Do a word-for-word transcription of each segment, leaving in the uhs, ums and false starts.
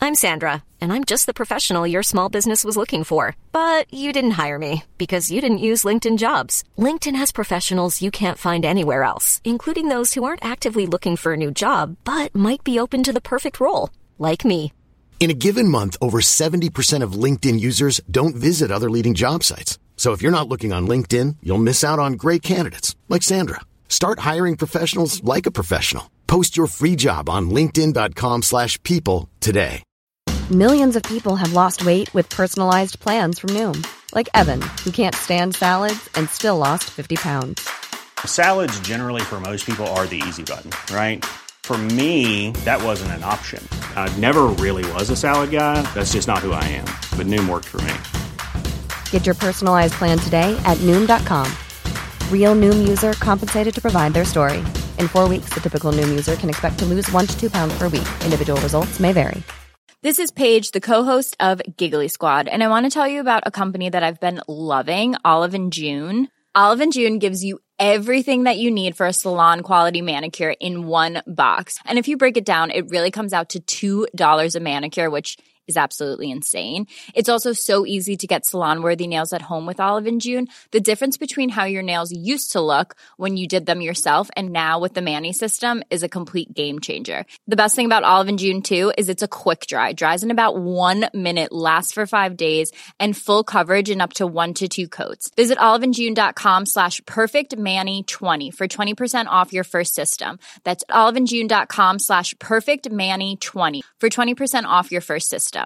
I'm Sandra, and I'm just the professional your small business was looking for. But you didn't hire me because you didn't use LinkedIn Jobs. LinkedIn has professionals you can't find anywhere else, including those who aren't actively looking for a new job, but might be open to the perfect role, like me. In a given month, over seventy percent of LinkedIn users don't visit other leading job sites. So if you're not looking on LinkedIn, you'll miss out on great candidates like Sandra. Start hiring professionals like a professional. Post your free job on linkedin dot com slash people today. Millions of people have lost weight with personalized plans from Noom. Like Evan, who can't stand salads and still lost fifty pounds. Salads generally for most people are the easy button, right? For me, that wasn't an option. I never really was a salad guy. That's just not who I am. But Noom worked for me. Get your personalized plan today at Noom dot com. Real Noom user compensated to provide their story. In four weeks, the typical Noom user can expect to lose one to two pounds per week. Individual results may vary. This is Paige, the co-host of Giggly Squad, and I want to tell you about a company that I've been loving, Olive and June. Olive and June gives you everything that you need for a salon-quality manicure in one box. And if you break it down, it really comes out to two dollars a manicure, which is absolutely insane. It's also so easy to get salon-worthy nails at home with Olive and June. The difference between how your nails used to look when you did them yourself and now with the Mani system is a complete game changer. The best thing about Olive and June, too, is it's a quick dry. Dries in about one minute, lasts for five days, and full coverage in up to one to two coats. Visit oliveandjune.com slash perfectmani20 for twenty percent off your first system. That's oliveandjune.com slash perfectmani20 for twenty percent off your first system.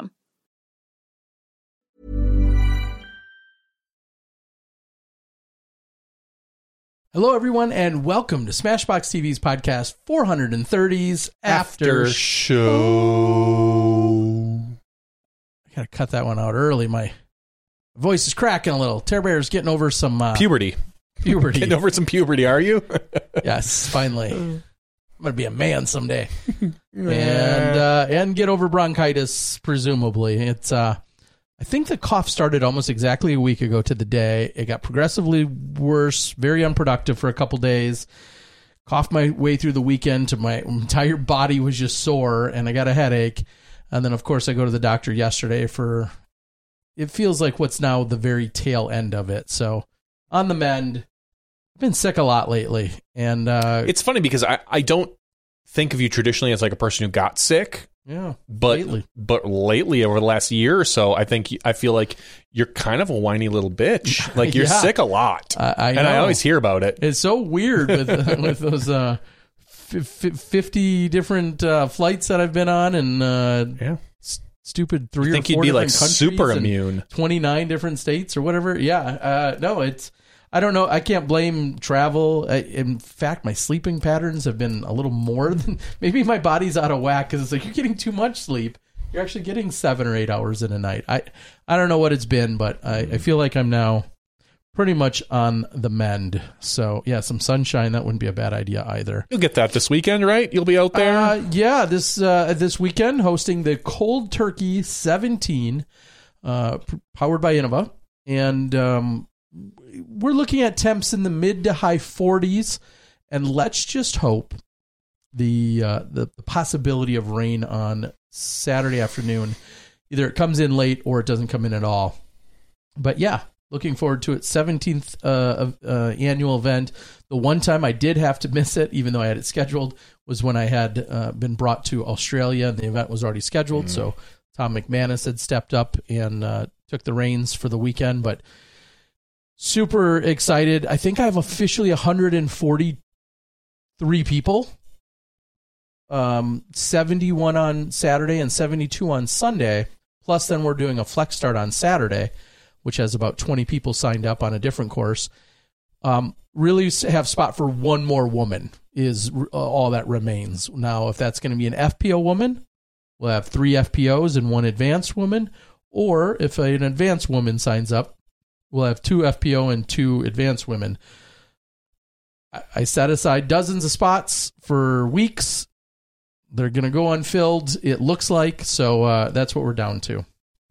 Hello, everyone, and welcome to Smashbox T V's podcast four thirty's After, After Show. I gotta cut that one out early. My voice is cracking a little. Terror Bear's getting over some uh, puberty. Puberty. Getting over some puberty, are you? Yes, finally. I'm gonna be a man someday, and uh, and get over bronchitis. Presumably, it's. Uh, I think the cough started almost exactly a week ago to the day. It got progressively worse, very unproductive for a couple days. Coughed my way through the weekend to my entire body was just sore, and I got a headache. And then, of course, I go to the doctor yesterday for. It feels like what's now the very tail end of it. So on the mend. Been sick a lot lately, and uh it's funny because I, I don't think of you traditionally as like a person who got sick. Yeah, but lately. but lately over the last year or so, I think I feel like you're kind of a whiny little bitch. Like you're yeah. sick a lot, I, I and know. I always hear about it. It's so weird with with those uh, f- f- fifty different uh, flights that I've been on, and uh, yeah. s- stupid three you or think four you'd be like different super immune, twenty-nine different states or whatever. Yeah, uh, no, it's. I don't know. I can't blame travel. I, in fact, my sleeping patterns have been a little more than maybe my body's out of whack because it's like you're getting too much sleep. You're actually getting seven or eight hours in a night. I I don't know what it's been, but I, I feel like I'm now pretty much on the mend. So yeah, some sunshine, that wouldn't be a bad idea either. You'll get that this weekend, right? You'll be out there. Uh, yeah, this uh, this weekend hosting the Cold Turkey seventeen, uh, powered by Innova, and. Um, We're looking at temps in the mid to high forties, and let's just hope the, uh, the the possibility of rain on Saturday afternoon, either it comes in late or it doesn't come in at all. But yeah, looking forward to it. seventeenth uh, uh, annual event. The one time I did have to miss it, even though I had it scheduled, was when I had uh, been brought to Australia and the event was already scheduled. Mm. So Tom McManus had stepped up and uh, took the reins for the weekend, but. Super excited. I think I have officially one hundred forty-three people. Um, seventy-one on Saturday and seventy-two on Sunday. Plus, then we're doing a flex start on Saturday, which has about twenty people signed up on a different course. Um, really have spot for one more woman is all that remains. Now, if that's going to be an F P O woman, we'll have three F P Os and one advanced woman. Or if an advanced woman signs up, we'll have two F P O and two advanced women. I set aside dozens of spots for weeks. They're going to go unfilled, it looks like. So uh, that's what we're down to.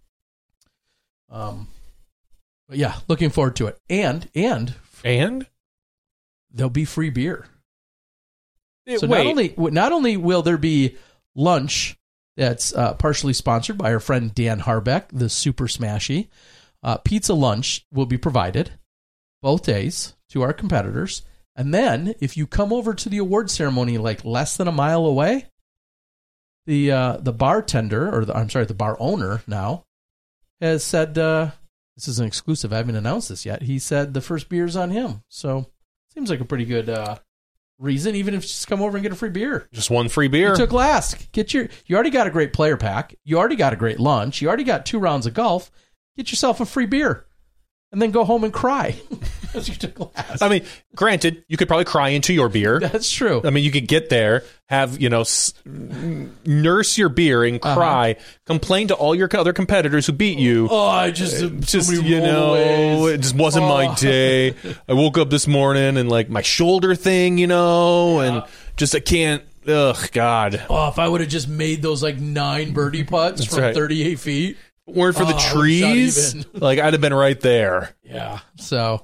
Um, but yeah, looking forward to it. And, and, and there'll be free beer. It, so wait. not only, not only will there be lunch That's uh, partially sponsored by our friend Dan Harbeck, the Super Smashy. Uh, pizza lunch will be provided both days to our competitors. And then if you come over to the award ceremony like less than a mile away, the uh, the bartender, or the, I'm sorry, the bar owner now, has said, uh, this is an exclusive, I haven't announced this yet, he said the first beer's on him. So seems like a pretty good uh, reason, even if you just come over and get a free beer. Just one free beer. You took last. Get your, you already got a great player pack. You already got a great lunch. You already got two rounds of golf. Get yourself a free beer. And then go home and cry. Because you took last. I mean, granted, you could probably cry into your beer. That's true. I mean, you could get there, have, you know, s- nurse your beer and cry, uh-huh. complain to all your other competitors who beat you. Oh, I just, uh, just you know, ways. It just wasn't oh. my day. I woke up this morning and, like, my shoulder thing, you know, yeah. and just, I can't, ugh, God. Oh, if I would have just made those, like, nine birdie putts That's from right. thirty-eight feet. Weren't for the oh, trees, like I'd have been right there. Yeah. So,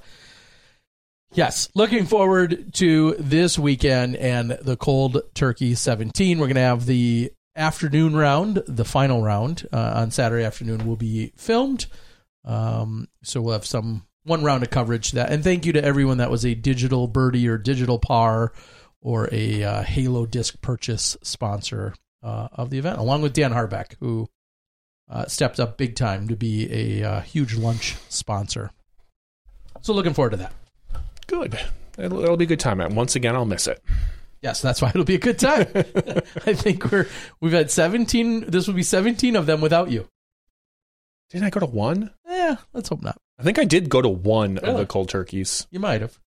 yes, looking forward to this weekend and the Cold Turkey seventeen. We're going to have the afternoon round, the final round uh, on Saturday afternoon will be filmed. Um, so we'll have some one round of coverage that. And thank you to everyone that was a digital birdie or digital par or a uh, Halo disc purchase sponsor uh, of the event, along with Dan Harbeck, who Uh, stepped up big time to be a uh, huge lunch sponsor. So looking forward to that. Good. It'll, it'll be a good time. And once again, I'll miss it. Yes, that's why it'll be a good time. I think we're we've had seventeen. This will be seventeen of them without you. Didn't I go to one? Yeah, let's hope not. I think I did go to one really? of the cold turkeys. You might have.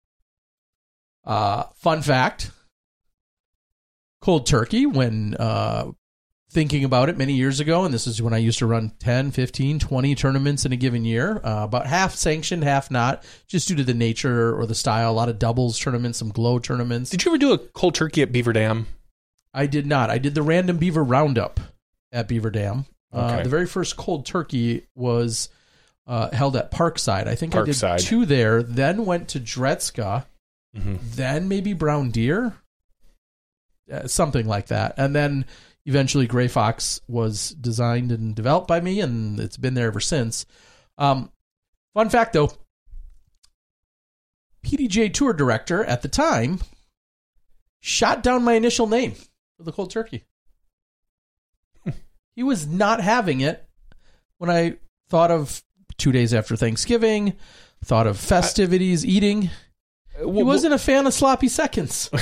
Uh, fun fact: cold turkey when. Uh, Thinking about it many years ago, and this is when I used to run ten, fifteen, twenty tournaments in a given year, uh, about half sanctioned, half not, just due to the nature or the style. A lot of doubles tournaments, some glow tournaments. Did you ever do a cold turkey at Beaver Dam? I did not. I did the Random Beaver Roundup at Beaver Dam. Okay. Uh, the very first cold turkey was uh, held at Parkside. I think Parkside. I did two there, then went to Dretska, mm-hmm. then maybe Brown Deer, uh, something like that. And then eventually, Gray Fox was designed and developed by me, and it's been there ever since. Um, fun fact, though, P D J Tour Director at the time shot down my initial name for the cold turkey. He was not having it when I thought of two days after Thanksgiving, thought of festivities, I, eating. Well, he wasn't a fan of sloppy seconds.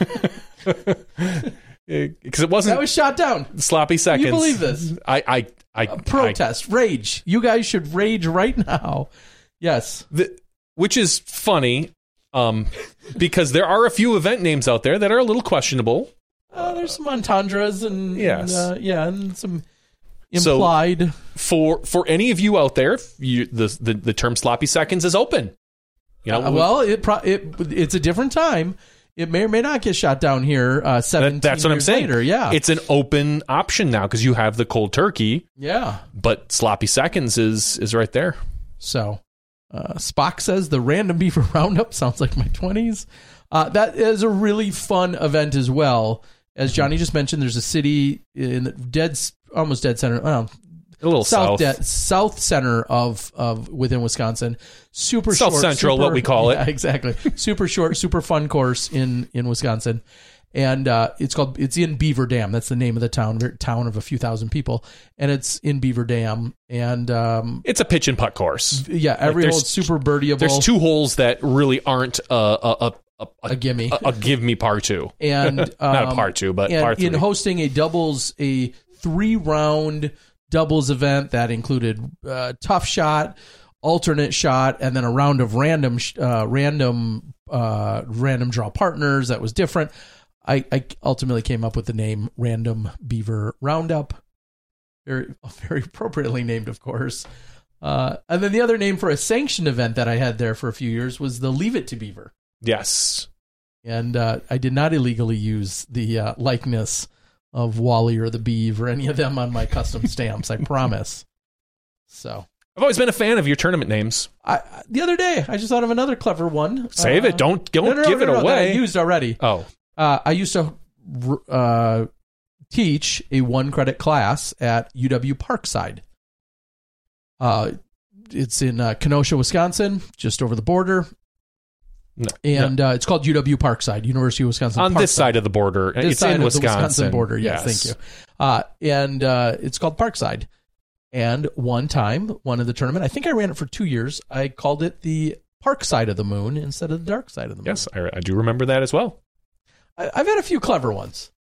Because it wasn't. That was shot down. Sloppy seconds. You believe this? I, I, I A protest, I, rage. You guys should rage right now. Yes, the, which is funny, um, because there are a few event names out there that are a little questionable. Uh, there's some entendres and yes, and, uh, yeah, and some implied. So for for any of you out there, you, the, the the term sloppy seconds is open. You know, uh, well, it, pro- it it's a different time. It may or may not get shot down here uh, seventeen that, That's what years I'm saying. Later. Yeah. It's an open option now because you have the cold turkey. Yeah. But sloppy seconds is is right there. So uh, Spock says the Random Beaver Roundup sounds like my twenties. Uh, that is a really fun event as well. As Johnny just mentioned, there's a city in the dead, almost dead center. Well, a little south, south, dead, south center of of within Wisconsin. Super South short, Central, super, what we call yeah, it. Exactly. Super short, super fun course in in Wisconsin, and uh, it's called it's in Beaver Dam. That's the name of the town. Town of a few thousand people, and it's in Beaver Dam. And um, it's a pitch and putt course. Yeah, every like hole's super birdieable. There's two holes that really aren't a a a, a, a gimme, a, a give me par two, and um, not a par two, but par three. In hosting a doubles, a three round doubles event that included uh, tough shot, alternate shot, and then a round of random uh, random uh, random draw partners that was different. I, I ultimately came up with the name Random Beaver Roundup, very very appropriately named, of course. Uh, and then the other name for a sanctioned event that I had there for a few years was the Leave It to Beaver. Yes, and uh, I did not illegally use the uh, likeness of Wally or the Beav or any of them on my custom stamps. I promise. So I've always been a fan of your tournament names. I, the other day, I just thought of another clever one. Save uh, it. Don't don't no, no, give no, it no, away. That I used already. Oh, uh, I used to uh, teach a one credit class at U W Parkside. Uh, it's in uh, Kenosha, Wisconsin, just over the border. No, and no. Uh, it's called U W Parkside, University of Wisconsin. On Parkside. this side of the border. This it's side in of Wisconsin. The Wisconsin border, yes, yes. thank you. Uh, and uh, it's called Parkside. And one time, one of the tournament, I think I ran it for two years, I called it the Park Side of the Moon instead of the Dark Side of the Moon. Yes, I, I do remember that as well. I, I've had a few clever ones.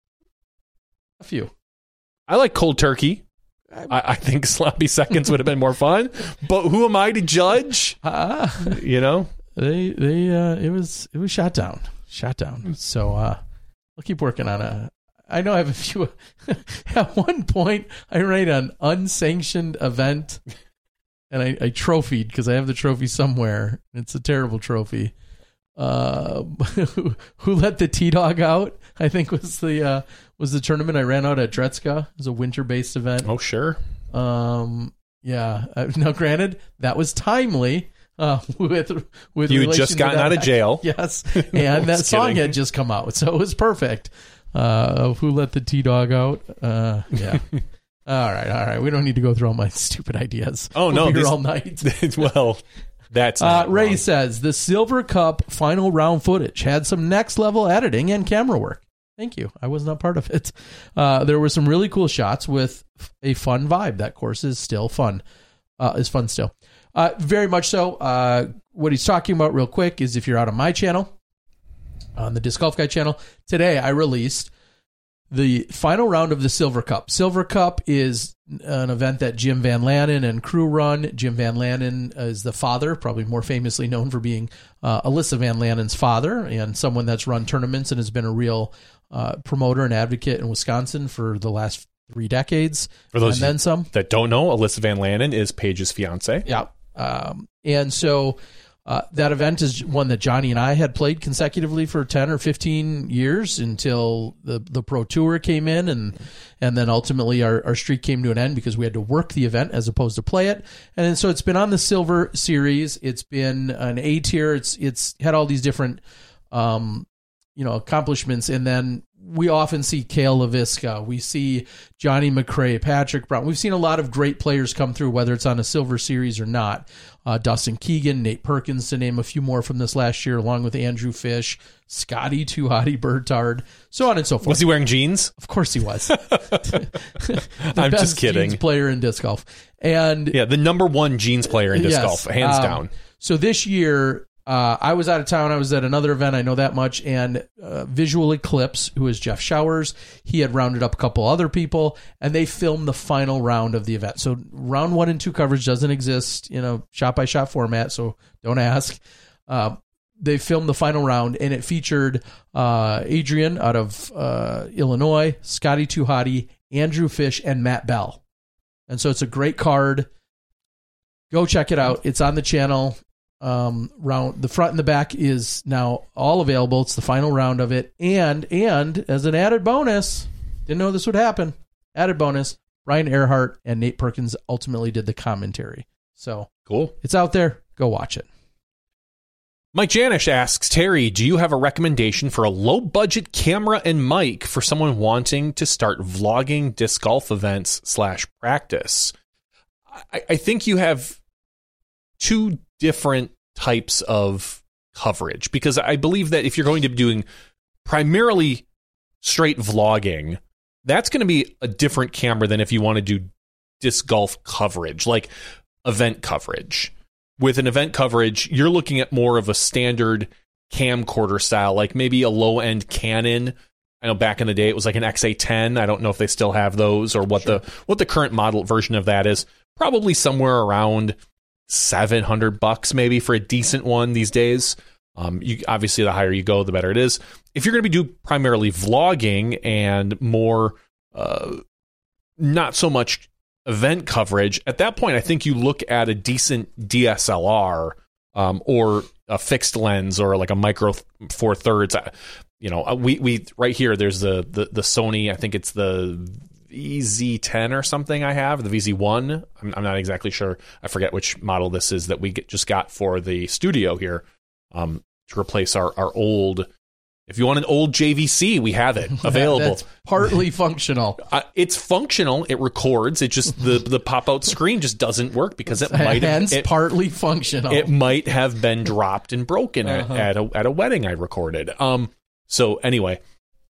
A few. I like cold turkey. I, I think sloppy seconds would have been more fun, but who am I to judge? Uh, you know, they they uh, it was it was shot down, shot down. So uh, I'll keep working on a. I know I have a few. At one point, I ran an unsanctioned event, and I, I trophied because I have the trophy somewhere. It's a terrible trophy. Uh, who, who let the T-Dog out? I think was the uh, was the tournament I ran out at Dretska. It was a winter-based event. Oh, sure. Um, yeah. Uh, now, granted, that was timely. Uh, with with you had just gotten out of jail. Yes, and that song kidding. had just come out, so it was perfect. Uh, who let the T-Dog out? Uh, yeah. all right, all right. We don't need to go through all my stupid ideas. Oh, we'll no. be here This, all night. well, that's uh, not Ray wrong. says, the Silver Cup final round footage had some next-level editing and camera work. Thank you. I was not part of it. Uh, there were some really cool shots with a fun vibe. That course is still fun. Uh, is fun still. Uh, very much so. Uh, what he's talking about real quick is if you're out on my channel, on the Disc Golf Guy channel, today I released the final round of the Silver Cup. Silver Cup is an event that Jim Van Lannen and crew run. Jim Van Lannen is the father, probably more famously known for being uh, Alyssa Van Lannen's father, and someone that's run tournaments and has been a real uh, promoter and advocate in Wisconsin for the last three decades. For those and then some that don't know, Alyssa Van Lannen is Paige's fiance. Yeah. Um, and so uh, that event is one that Johnny and I had played consecutively for ten or fifteen years until the, the Pro Tour came in, and and then ultimately our, our streak came to an end because we had to work the event as opposed to play it. And then, so it's been on the Silver Series. It's been an A tier. It's it's had all these different um, you know, accomplishments. And then we often see Cale LaVisca. We see Johnny McRae, Patrick Brown. We've seen a lot of great players come through, whether it's on a Silver Series or not. Uh, Dustin Keegan, Nate Perkins, to name a few more from this last year, along with Andrew Fish, Scotty Too Hottie Bertard, so on and so forth. Was he wearing jeans? Of course he was. The I'm best just kidding. jeans player in disc golf. And yeah, the number one jeans player in disc yes, golf, hands um, down. So this year, Uh, I was out of town. I was at another event. I know that much. And uh, Visual Eclipse, who is Jeff Showers, he had rounded up a couple other people, and they filmed the final round of the event. So round one and two coverage doesn't exist, you know, shot by shot format. So don't ask. Uh, they filmed the final round, and it featured uh, Adrian out of uh, Illinois, Scotty Too Hottie, Andrew Fish, and Matt Bell. And so it's a great card. Go check it out. It's on the channel. Um, round the front and the back is now all available. It's the final round of it, and and as an added bonus, didn't know this would happen. Added bonus: Brian Earhart and Nate Perkins ultimately did the commentary. So cool. It's out there. Go watch it. Mike Janish asks, Terry, do you have a recommendation for a low-budget camera and mic for someone wanting to start vlogging disc golf events slash practice? I, I think you have two different types of coverage, because I believe that if you're going to be doing primarily straight vlogging, that's going to be a different camera than if you want to do disc golf coverage, like event coverage. With an event coverage, you're looking at more of a standard camcorder style, like maybe a low-end Canon. I know back in the day it was like an X A ten. I don't know if they still have those or what sure. the what the current model version of that is. Probably somewhere around seven hundred bucks maybe for a decent one these days. Um, you obviously the higher you go, the better it is. If you're going to be do primarily vlogging and more, uh, not so much event coverage, at that point, I think you look at a decent D S L R um, or a fixed lens or like a micro four thirds. You know, we we right here. There's the the, the Sony. I think it's the V Z ten or something I have, the V Z one. I'm, I'm not exactly sure. I forget which model this is that we get, just got for the studio here um, to replace our, our old, If you want an old J V C, we have it available. That's partly functional. Uh, it's functional. It records. It just the the pop out screen just doesn't work because it might have Hence, it, partly functional. It might have been dropped and broken uh-huh. at, at a at a wedding I recorded. Um. So anyway,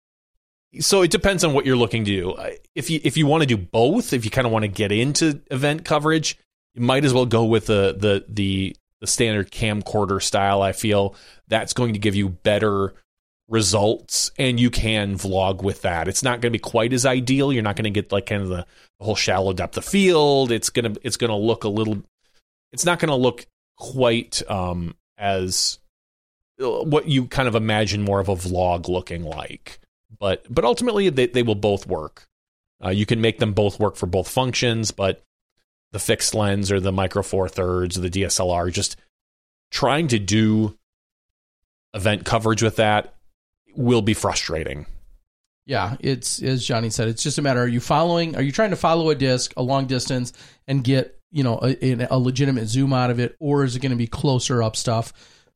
so it depends on what you're looking to do. If you if you want to do both, if you kind of want to get into event coverage, you might as well go with the the the the standard camcorder style. I feel that's going to give you better results, and you can vlog with that. It's not going to be quite as ideal. You're not going to get like kind of the, the whole shallow depth of field. It's gonna it's gonna look a little. It's not going to look quite um, as what you kind of imagine more of a vlog looking like. But but ultimately they they will both work. Uh, you can make them both work for both functions, but the fixed lens or the Micro Four Thirds or the D S L R, just trying to do event coverage with that will be frustrating. Yeah, it's, as Johnny said, it's just a matter, are you following, are you trying to follow a disc a long distance and get, you know, a, a legitimate zoom out of it, or is it going to be closer up stuff?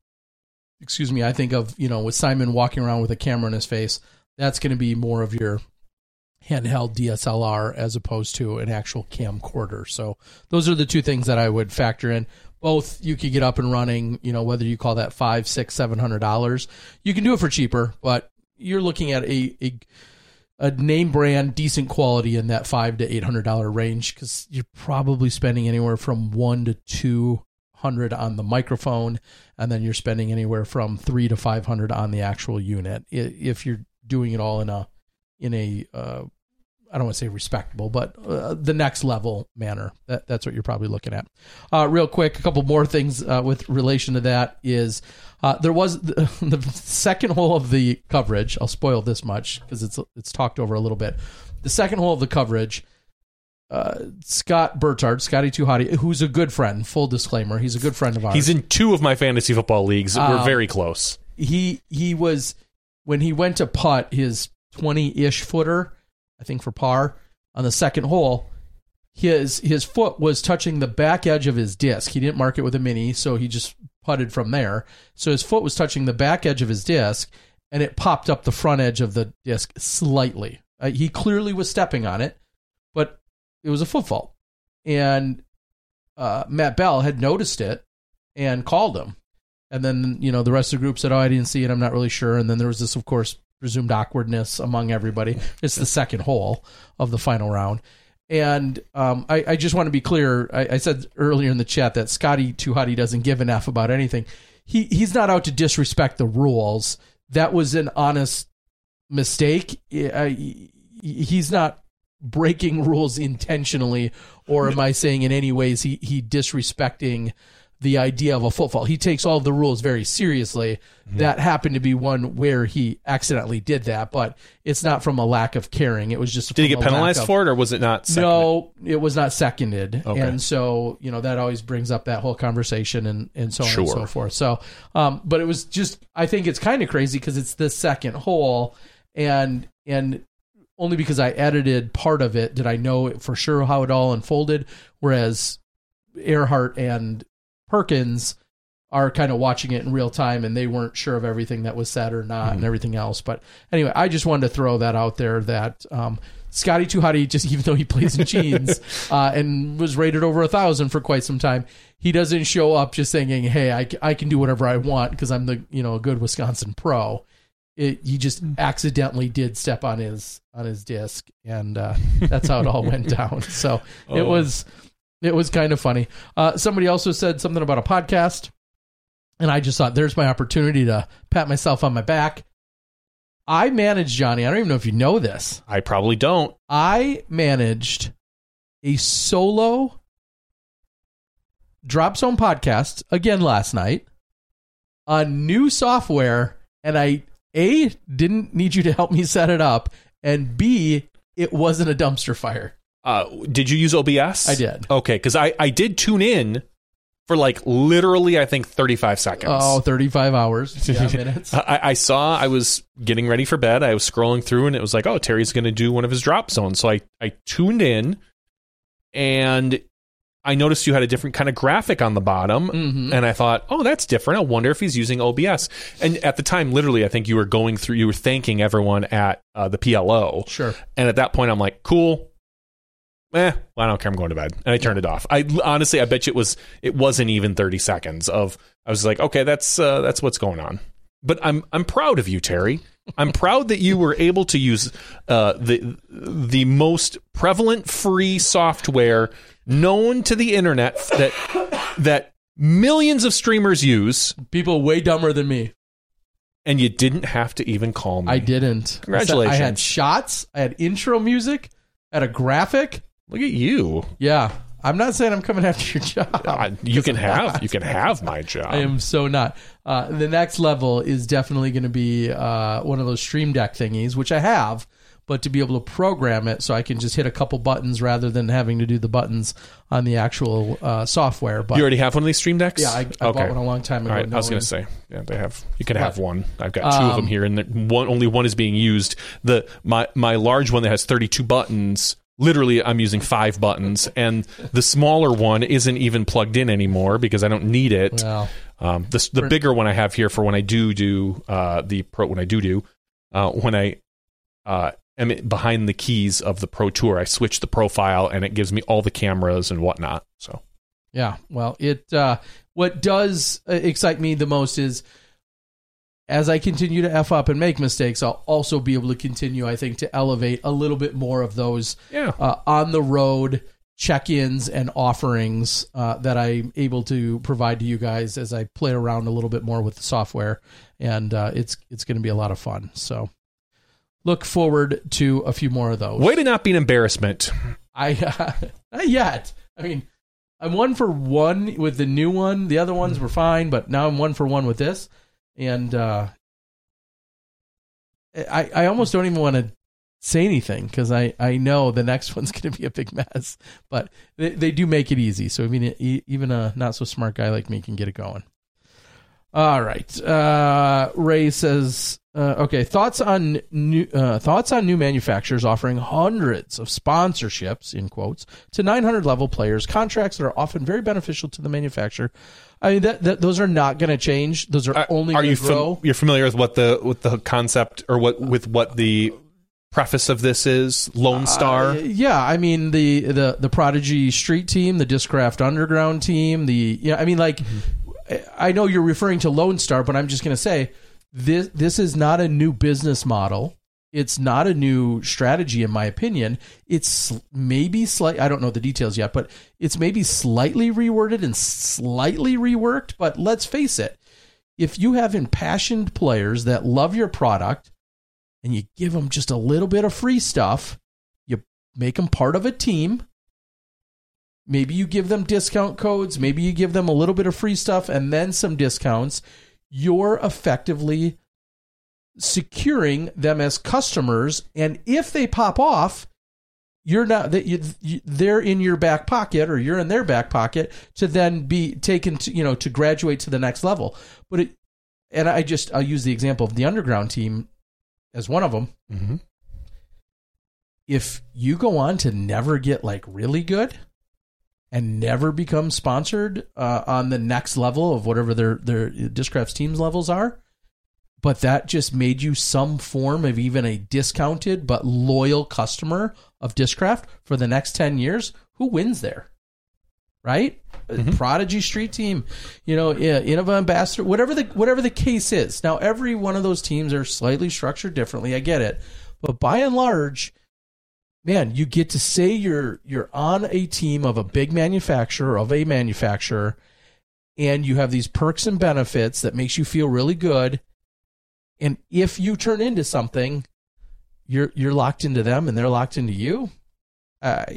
Excuse me, I think of, you know, with Simon walking around with a camera in his face, that's going to be more of your handheld D S L R as opposed to an actual camcorder. So those are the two things that I would factor in. Both you could get up and running, you know, whether you call that five, six, seven hundred dollars. You can do it for cheaper, but you're looking at a a, a name brand, decent quality in that five to eight hundred dollar range, because you're probably spending anywhere from one to two hundred on the microphone, and then you're spending anywhere from three to five hundred on the actual unit. If you're doing it all in a in a uh, I don't want to say respectable, but uh, the next level manner. That, that's what you're probably looking at. Uh, real quick, a couple more things uh, with relation to that is uh, there was the, the second hole of the coverage. I'll spoil this much because it's it's talked over a little bit. The second hole of the coverage, uh, Scott Bertard, Scotty Too Hotty, who's a good friend. Full disclaimer, he's a good friend of ours. He's in two of my fantasy football leagues. We're uh, very close. He he was when he went to putt his twenty-ish footer, I think for par, on the second hole, his his foot was touching the back edge of his disc. He didn't mark it with a mini, so he just putted from there. So his foot was touching the back edge of his disc, and it popped up the front edge of the disc slightly. Uh, he clearly was stepping on it, but it was a foot fault. And uh, Matt Bell had noticed it and called him. And then, you know, the rest of the group said, oh, I didn't see it, I'm not really sure. And then there was this, of course, presumed awkwardness among everybody. It's the second hole of the final round. And um, I, I just want to be clear. I, I said earlier in the chat that Scotty Too Hotty doesn't give an F about anything. He He's not out to disrespect the rules. That was an honest mistake. I, he's not breaking rules intentionally, or am I saying in any ways he, he disrespecting the idea of a foot fault. He takes all of the rules very seriously. Mm-hmm. That happened to be one where he accidentally did that, but it's not from a lack of caring. It was just did he get penalized of, for it, or was it not seconded? No, it was not seconded. Okay. And so, you know, that always brings up that whole conversation and, and so on sure. and so forth. So, um, but it was just, I think it's kind of crazy because it's the second hole, and and only because I edited part of it did I know for sure how it all unfolded, whereas Earhart and Perkins are kind of watching it in real time, and they weren't sure of everything that was said or not, mm-hmm. and everything else. But anyway, I just wanted to throw that out there that um, Scotty Too Hotty, just even though he plays in jeans uh, and was rated over a thousand for quite some time, he doesn't show up just thinking, "Hey, I, I can do whatever I want because I'm the you know a good Wisconsin pro." It, he just accidentally did step on his on his disc, and uh, that's how it all went down. So oh. it was. It was kind of funny. Uh, somebody also said something about a podcast, and I just thought, there's my opportunity to pat myself on my back. I managed, Johnny, I don't even know if you know this. I probably don't. I managed a solo Drop Zone podcast again last night on new software, and I, A, didn't need you to help me set it up, and B, it wasn't a dumpster fire. Uh, did you use O B S? I did. Okay, because I, I did tune in for like literally, I think, thirty-five seconds. Oh, thirty-five hours. Yeah, minutes. I, I saw, I was getting ready for bed. I was scrolling through, and it was like, oh, Terry's going to do one of his drop zones. So I, I tuned in, and I noticed you had a different kind of graphic on the bottom, Mm-hmm. and I thought, oh, that's different. I wonder if he's using O B S. And at the time, literally, I think you were going through, you were thanking everyone at uh, the P L O. Sure. And at that point, I'm like, cool. Eh, well, I don't care. I'm going to bed, and I turned it off. I honestly, I bet you it was, it wasn't even thirty seconds of. I was like, okay, that's uh, that's what's going on. But I'm I'm proud of you, Terry. I'm proud that you were able to use uh, the the most prevalent free software known to the internet that that millions of streamers use. People way dumber than me. And you didn't have to even call me. I didn't. Congratulations. I had shots. I had intro music. I had a graphic. Look at you. Yeah. I'm not saying I'm coming after your job. Uh, you can I'm have not. you can have my job. I am so not. Uh, the next level is definitely going to be uh, one of those Stream Deck thingies, which I have, but to be able to program it so I can just hit a couple buttons rather than having to do the buttons on the actual uh, software. But you already have one of these Stream Decks? yeah, I, I okay. bought one a long time ago. All right, I was going to say, yeah, they have. You can have one. I've got two um, of them here, and the one only one is being used. The my my large one that has thirty-two buttons. Literally, I'm using five buttons, and the smaller one isn't even plugged in anymore because I don't need it. Well, um, the the bigger one I have here for when I do do uh, the pro when I do do uh, when I uh, am behind the keys of the Pro Tour, I switch the profile, and it gives me all the cameras and whatnot. So, yeah. Well, it uh, what does excite me the most is, as I continue to F up and make mistakes, I'll also be able to continue, I think, to elevate a little bit more of those yeah. uh, on-the-road check-ins and offerings uh, that I'm able to provide to you guys as I play around a little bit more with the software. And uh, it's it's going to be a lot of fun. So look forward to a few more of those. Way to not be an embarrassment. I uh, Not yet. I mean, I'm one for one with the new one. The other ones were fine, but now I'm one for one with this. And uh, I, I almost don't even want to say anything because I, I know the next one's going to be a big mess. But they, they do make it easy. So even, even a not-so-smart guy like me can get it going. All right. Uh, Ray says, uh, okay, thoughts on new uh, thoughts on new manufacturers offering hundreds of sponsorships, in quotes, to nine hundred level players, contracts that are often very beneficial to the manufacturer. I mean, that, that those are not going to change. Those are Uh, only are going you to grow. fam- you're familiar with what the with the concept or what with what the preface of this is? Lone Star. Uh, yeah, I mean the, the the Prodigy Street team, the Discraft Underground team, the yeah, I mean like mm-hmm. I know you're referring to Lone Star, but I'm just going to say this this is not a new business model. It's not a new strategy, in my opinion. It's maybe slight. I don't know the details yet, but it's maybe slightly reworded and slightly reworked. But let's face it, if you have impassioned players that love your product and you give them just a little bit of free stuff, you make them part of a team. Maybe you give them discount codes. Maybe you give them a little bit of free stuff and then some discounts. You're effectively securing them as customers, and if they pop off, you're not that you, you, they're in your back pocket, or you're in their back pocket to then be taken to you know to graduate to the next level. But it, and I just I'll use the example of the Underground team as one of them. Mm-hmm. If you go on to never get like really good and never become sponsored uh, on the next level of whatever their their Discraft's teams levels are, but that just made you some form of even a discounted but loyal customer of Discraft for the next ten years, who wins there? Right? Mm-hmm. Prodigy Street Team, you know, Innova Ambassador, whatever the whatever the case is. Now, every one of those teams are slightly structured differently. I get it. But by and large, man, you get to say you're you're on a team of a big manufacturer, of a manufacturer, and you have these perks and benefits that makes you feel really good. And if you turn into something, you're you're locked into them, and they're locked into you. I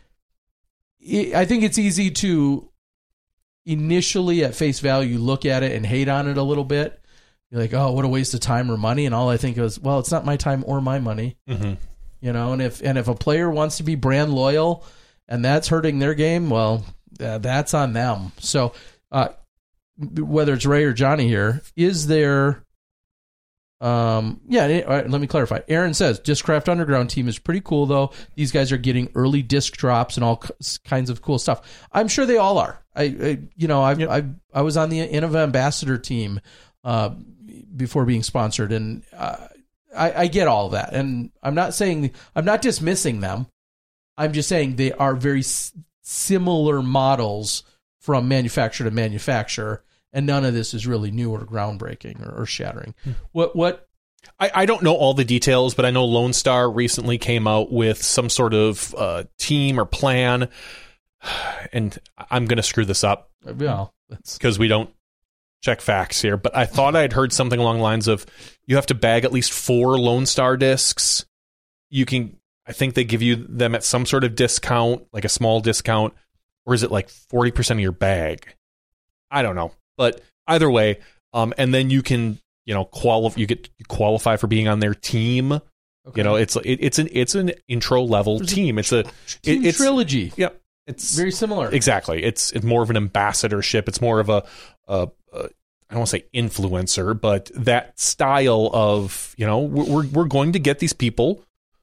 I think it's easy to initially, at face value, look at it and hate on it a little bit. You're like, oh, what a waste of time or money. And all I think is, well, it's not my time or my money. Mm-hmm. You know, and if and if a player wants to be brand loyal, and that's hurting their game, well, uh, that's on them. So, uh, whether it's Ray or Johnny here, is there Um, yeah, it, all right, let me clarify. Aaron says Discraft Underground team is pretty cool, though. These guys are getting early disc drops and all c- kinds of cool stuff. I'm sure they all are. I, I you know, I, yep. I, I was on the Innova Ambassador team uh, before being sponsored, and uh, I, I get all of that. And I'm not saying I'm not dismissing them. I'm just saying they are very s- similar models from manufacturer to manufacturer. And none of this is really new or groundbreaking or, or shattering. Hmm. What? What? I, I don't know all the details, but I know Lone Star recently came out with some sort of uh, team or plan. And I'm going to screw this up well, because we don't check facts here. But I thought I'd heard something along the lines of you have to bag at least four Lone Star discs. You can, I think they give you them at some sort of discount, like a small discount, or is it like forty percent of your bag? I don't know. But either way, um, and then you can, you know, qualify. You get you qualify for being on their team. Okay. You know, it's it, it's an it's an intro level There's team. A, it's a team it, it's, trilogy. Yeah, it's very similar. Exactly. It's it's more of an ambassadorship. It's more of a, a, a I don't want to say influencer, but that style of, you know, we're we're going to get these people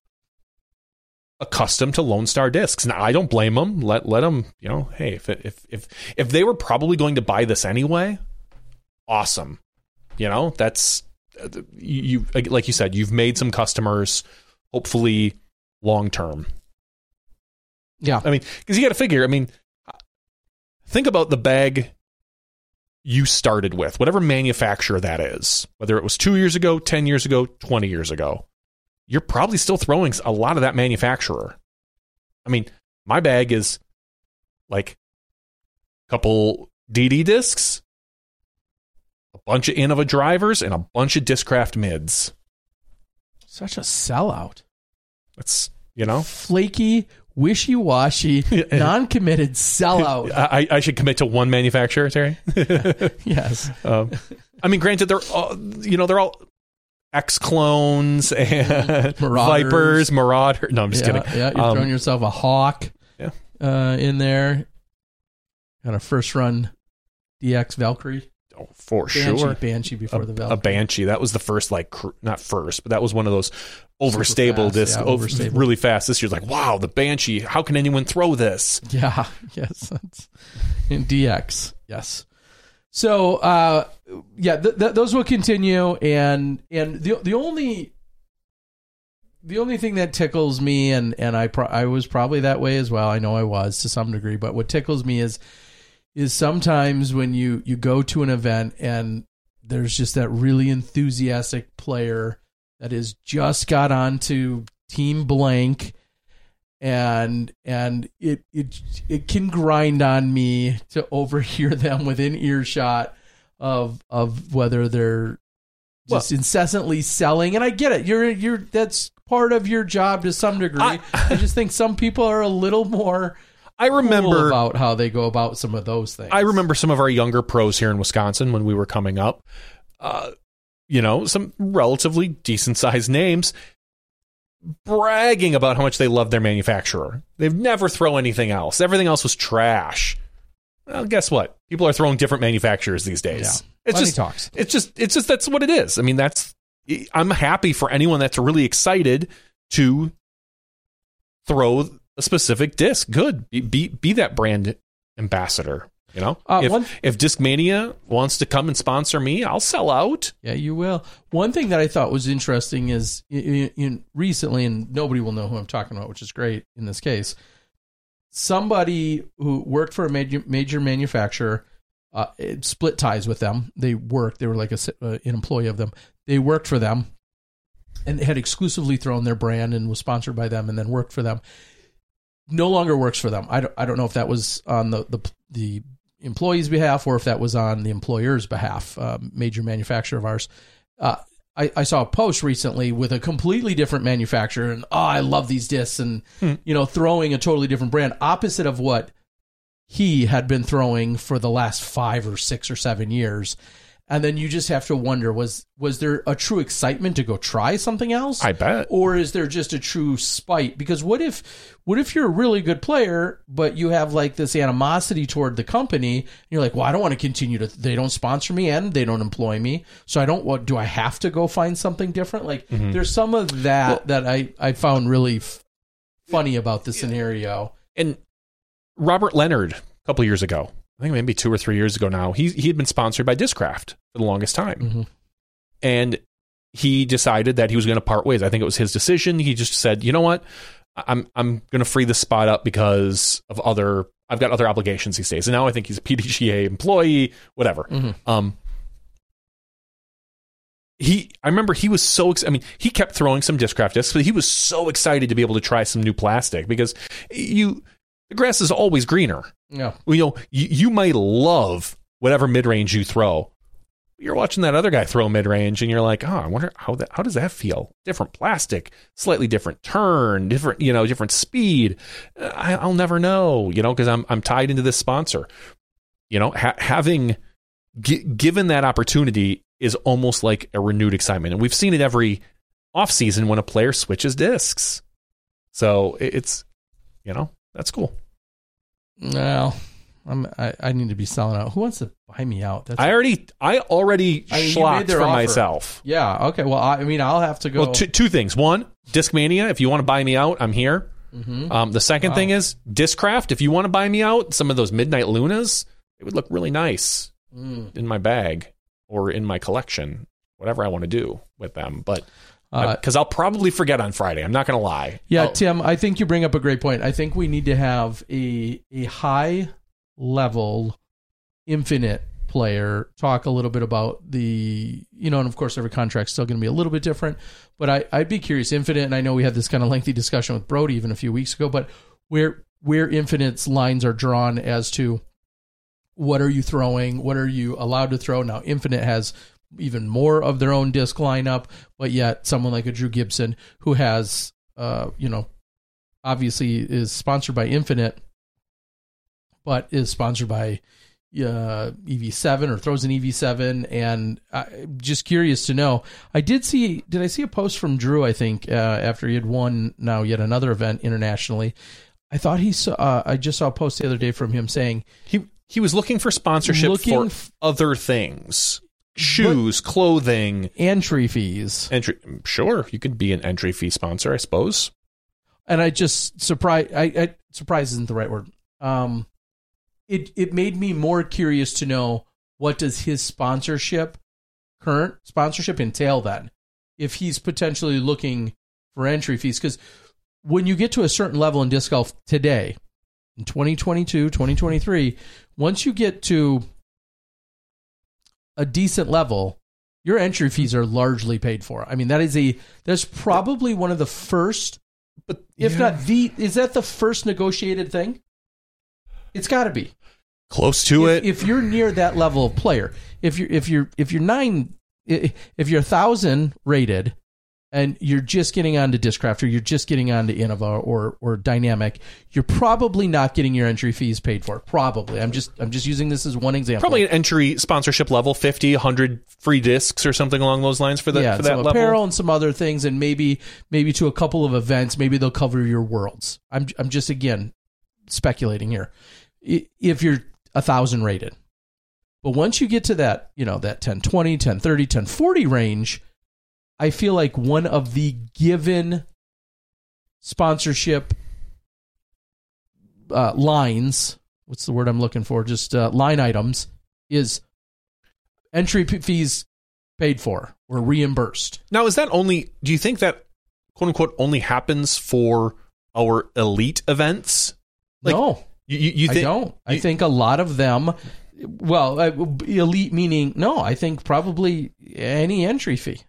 accustomed to Lone Star discs. Now, I don't blame them. Let let them, you know, hey, if if if if they were probably going to buy this anyway, awesome. You know, that's you, you like you said, you've made some customers, hopefully long term. Yeah. I mean, because you got to figure, I mean, think about the bag you started with, whatever manufacturer that is, whether it was two years ago, ten years ago, twenty years ago. You're probably still throwing a lot of that manufacturer. I mean, my bag is like a couple D D discs, a bunch of Innova drivers, and a bunch of Discraft mids. Such a sellout. That's, you know, flaky, wishy-washy, non-committed sellout. I, I should commit to one manufacturer, Terry. Yes. Um, I mean, granted, they're all, you know, they're all X-clones and Marauders. Vipers, Marauder. No, I'm just yeah, kidding. Yeah, you're um, throwing yourself a Hawk yeah. uh, in there. Got a first-run D X Valkyrie. Oh, for Banshee, sure. Banshee before a, the Valkyrie. A Banshee. That was the first, like, cr- not first, but that was one of those overstable fast, discs. yeah, over, overstable. Really fast. This year's like, wow, the Banshee. How can anyone throw this? Yeah, yes. That's in D X, yes. So, uh, yeah, th- th- those will continue, and and the the only the only thing that tickles me, and and I pro- I was probably that way as well. I know I was to some degree, but what tickles me is is sometimes when you you go to an event and there's just that really enthusiastic player that has just got onto Team Blank. And and it it it can grind on me to overhear them within earshot of of whether they're just well, incessantly selling. And I get it. You're you're that's part of your job to some degree. I, I just think some people are a little more. I remember cool about how they go about some of those things. I remember some of our younger pros here in Wisconsin when we were coming up. Uh, you know, some relatively decent sized names. Bragging about how much they love their manufacturer. They've never throw anything else. Everything else was trash. Well, guess what? People are throwing different manufacturers these days. Yeah. It's Money just talks. It's just it's just that's what it is. I mean, that's I'm happy for anyone that's really excited to throw a specific disc. Good. Be be, be that brand ambassador. You know, uh, if, one, if Discmania wants to come and sponsor me, I'll sell out. Yeah, you will. One thing that I thought was interesting is in, in recently, and nobody will know who I'm talking about, which is great in this case. Somebody who worked for a major, major manufacturer, uh, split ties with them. They worked. They were like a, uh, an employee of them. They worked for them, and had exclusively thrown their brand and was sponsored by them, and then worked for them. No longer works for them. I don't. I don't know if that was on the the the employee's behalf or if that was on the employer's behalf, uh, major manufacturer of ours. Uh, I, I saw a post recently with a completely different manufacturer and, oh, I love these discs and, hmm. you know, throwing a totally different brand opposite of what he had been throwing for the last five or six or seven years. And then you just have to wonder, was was there a true excitement to go try something else? I bet. Or is there just a true spite? Because what if what if you're a really good player, but you have like this animosity toward the company, and you're like, well, I don't want to continue to, they don't sponsor me and they don't employ me, so I don't, what, do I have to go find something different? Like, mm-hmm. there's some of that well, that I, I found really f- funny about the scenario. And Robert Leonard, a couple years ago, I think maybe two or three years ago now, he he had been sponsored by Discraft for the longest time. Mm-hmm. And he decided that he was going to part ways. I think it was his decision. He just said, you know what? I'm I'm going to free this spot up because of other, I've got other obligations these days. And now I think he's a P D G A employee, whatever. Mm-hmm. Um, he, I remember he was so, ex- I mean, he kept throwing some Discraft discs, but he was so excited to be able to try some new plastic because you, the grass is always greener. Yeah. You know, you, you might love whatever mid-range you throw. You're watching that other guy throw mid-range, and you're like, oh, I wonder how that, how does that feel? Different plastic, slightly different turn, different, you know, different speed. I, I'll never know, you know, because I'm I'm tied into this sponsor. You know, ha- having g- given that opportunity is almost like a renewed excitement, and we've seen it every offseason when a player switches discs. So it's, you know, that's cool. Well, I'm, I, I need to be selling out. Who wants to buy me out? That's I already, I already I mean, schlocked for offer. myself. Yeah. Okay. Well, I, I mean, I'll have to go. Well, two, two things. One, Discmania. If you want to buy me out, I'm here. Mm-hmm. Um, the second wow. thing is Discraft. If you want to buy me out, some of those Midnight Lunas, it would look really nice mm. in my bag or in my collection, whatever I want to do with them. But because uh, I'll probably forget on Friday. I'm not going to lie. Yeah, I'll, Tim, I think you bring up a great point. I think we need to have a a high level Infinite player talk a little bit about the, you know, and of course every contract's still going to be a little bit different, but I, I'd be curious, Infinite, and I know we had this kind of lengthy discussion with Brody even a few weeks ago, but where where Infinite's lines are drawn as to what are you throwing, what are you allowed to throw. Now, Infinite has even more of their own disc lineup, but yet someone like a Drew Gibson who has, uh, you know, obviously is sponsored by Infinite, but is sponsored by uh, E V seven or throws an E V seven. And I'm just curious to know, I did see, did I see a post from Drew, I think, uh, after he had won now yet another event internationally. I thought he saw, uh, I just saw a post the other day from him saying he, he was looking for sponsorship looking for f- other things. Shoes, clothing, entry fees. Entry, sure, you could be an entry fee sponsor, I suppose. And I just surprise. I, I surprise isn't the right word. Um, it it made me more curious to know, what does his sponsorship, current sponsorship, entail then? If he's potentially looking for entry fees, because when you get to a certain level in disc golf today, in twenty twenty-two, twenty twenty-three, once you get to a decent level, your entry fees are largely paid for. I mean, that is a, that's probably one of the first, but if yeah. not the, is that the first negotiated thing? It's got to be close to if, it. If you're near that level of player, if you're, if you're, if you're nine, if you're a thousand rated and you're just getting onto Discraft or you're just getting onto Innova or or Dynamic, you're probably not getting your entry fees paid for. Probably. I'm just I'm just using this as one example. Probably an entry sponsorship level, fifty, one hundred free discs or something along those lines for, the, yeah, for that some level. Apparel and some other things, and maybe maybe to a couple of events, maybe they'll cover your worlds. I'm I'm just, again, speculating here. If you're one thousand rated. But once you get to that, you know, that ten twenty, ten thirty, ten forty range, I feel like one of the given sponsorship uh, lines, what's the word I'm looking for? Just uh, line items, is entry p- fees paid for or reimbursed. Now, is that only, do you think that, quote unquote, only happens for our elite events? Like, no, you, you, you think, I don't. You, I think a lot of them, well, uh, elite meaning, no, I think probably any entry fee.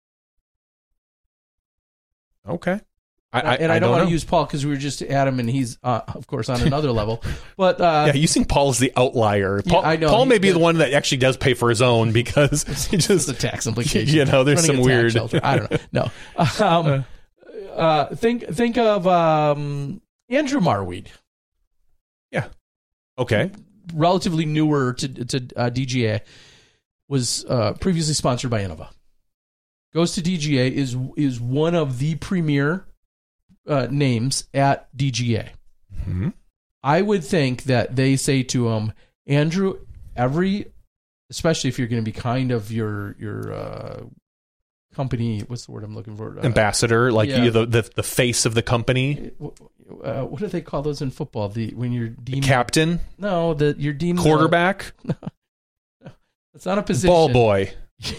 Okay. I, I, and I, I don't, don't want know. to use Paul because we were just at him and he's, uh, of course, on another level. But uh, yeah, using Paul as the outlier. Paul, yeah, I know. Paul he, may be yeah. the one that actually does pay for his own because he just the tax implication. You know, there's some weird. Shelter. I don't know. No. Um, uh, think think of um, Andrew Marweed. Yeah. Okay. Relatively newer to to uh, D G A. was uh, previously sponsored by Innova. Goes to D G A, is is one of the premier uh, names at D G A. Mm-hmm. I would think that they say to him, Andrew, every, especially if you're going to be kind of your your uh, company, what's the word I'm looking for? Uh, Ambassador, like yeah. you, the, the the face of the company. Uh, what do they call those in football? The when you're deemed Captain. No, the you're deemed Quarterback. Uh, no, it's not a position. Ball boy.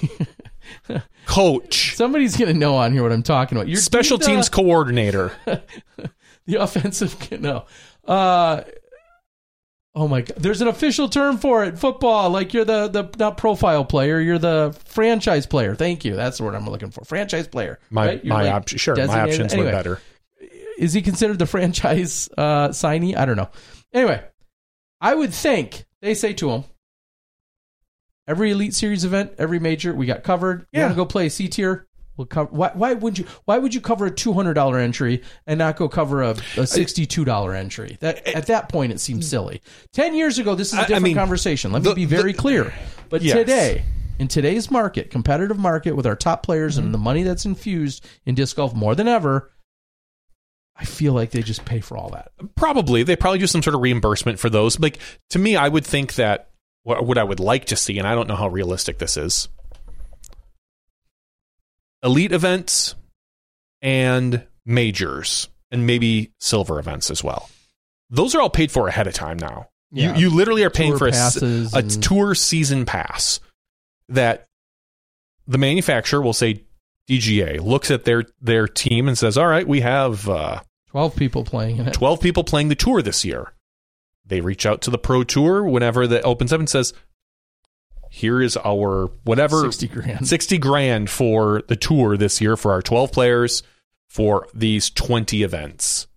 Coach. Somebody's going to know on here what I'm talking about. You're Special deemed, teams uh, coordinator. The offensive, no. Uh, oh my God. There's an official term for it. Football. Like you're the, the not profile player. You're the franchise player. Thank you. That's the word I'm looking for. Franchise player. My right? my like option. Sure. My designated- options anyway, were better. Is he considered the franchise uh, signee? I don't know. Anyway, I would think they say to him, every Elite Series event, every major, we got covered. You Yeah. want to go play C tier? We'll cover. Why, why would you? Why would you cover a two hundred dollar entry and not go cover a, a sixty two dollar entry? That at that point it seems silly. Ten years ago, this is a I- I different mean, conversation. Let the- me be very the- clear. But Yes. today, in today's market, competitive market with our top players Mm-hmm. and the money that's infused in disc golf more than ever, I feel like they just pay for all that. Probably. They probably do some sort of reimbursement for those. Like, to me, I would think that what, what I would like to see, and I don't know how realistic this is, elite events and majors and maybe silver events as well. Those are all paid for ahead of time now. Yeah. You you literally are paying Tour for a, passes a and- tour season pass that the manufacturer will say, D G A looks at their, their team and says, all right, we have uh, twelve people playing in it. twelve people playing the tour this year. They reach out to the Pro Tour whenever that opens up and says, here is our whatever sixty grand. sixty grand for the tour this year for our twelve players for these twenty events.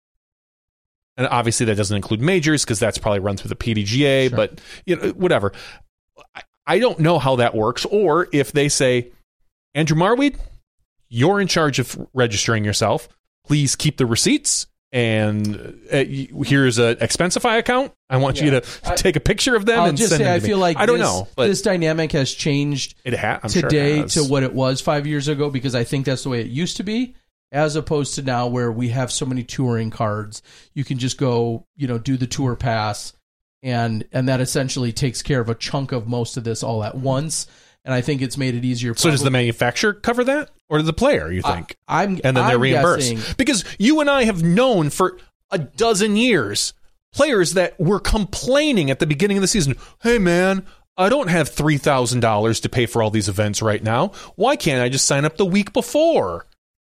And obviously that doesn't include majors because that's probably run through the P D G A, Sure. but you know, whatever. I, I don't know how that works, or if they say, Andrew Marweed, you're in charge of registering yourself. Please keep the receipts. And uh, here's an Expensify account. I want Yeah. you to I- take a picture of them I'll and just send say them I to me. feel like I don't this, know, but this dynamic has changed it ha- I'm sure it today has. to what it was five years ago because I think that's the way it used to be, as opposed to now where we have so many touring cards. You can just go, you know, do the tour pass, and and that essentially takes care of a chunk of most of this all at once. And I think it's made it easier. So does the probably- manufacturer cover that, or the player? You think? I, I'm and then they're I'm reimbursed guessing- because you and I have known for a dozen years players that were complaining at the beginning of the season. Hey, man, I don't have three thousand dollars to pay for all these events right now. Why can't I just sign up the week before?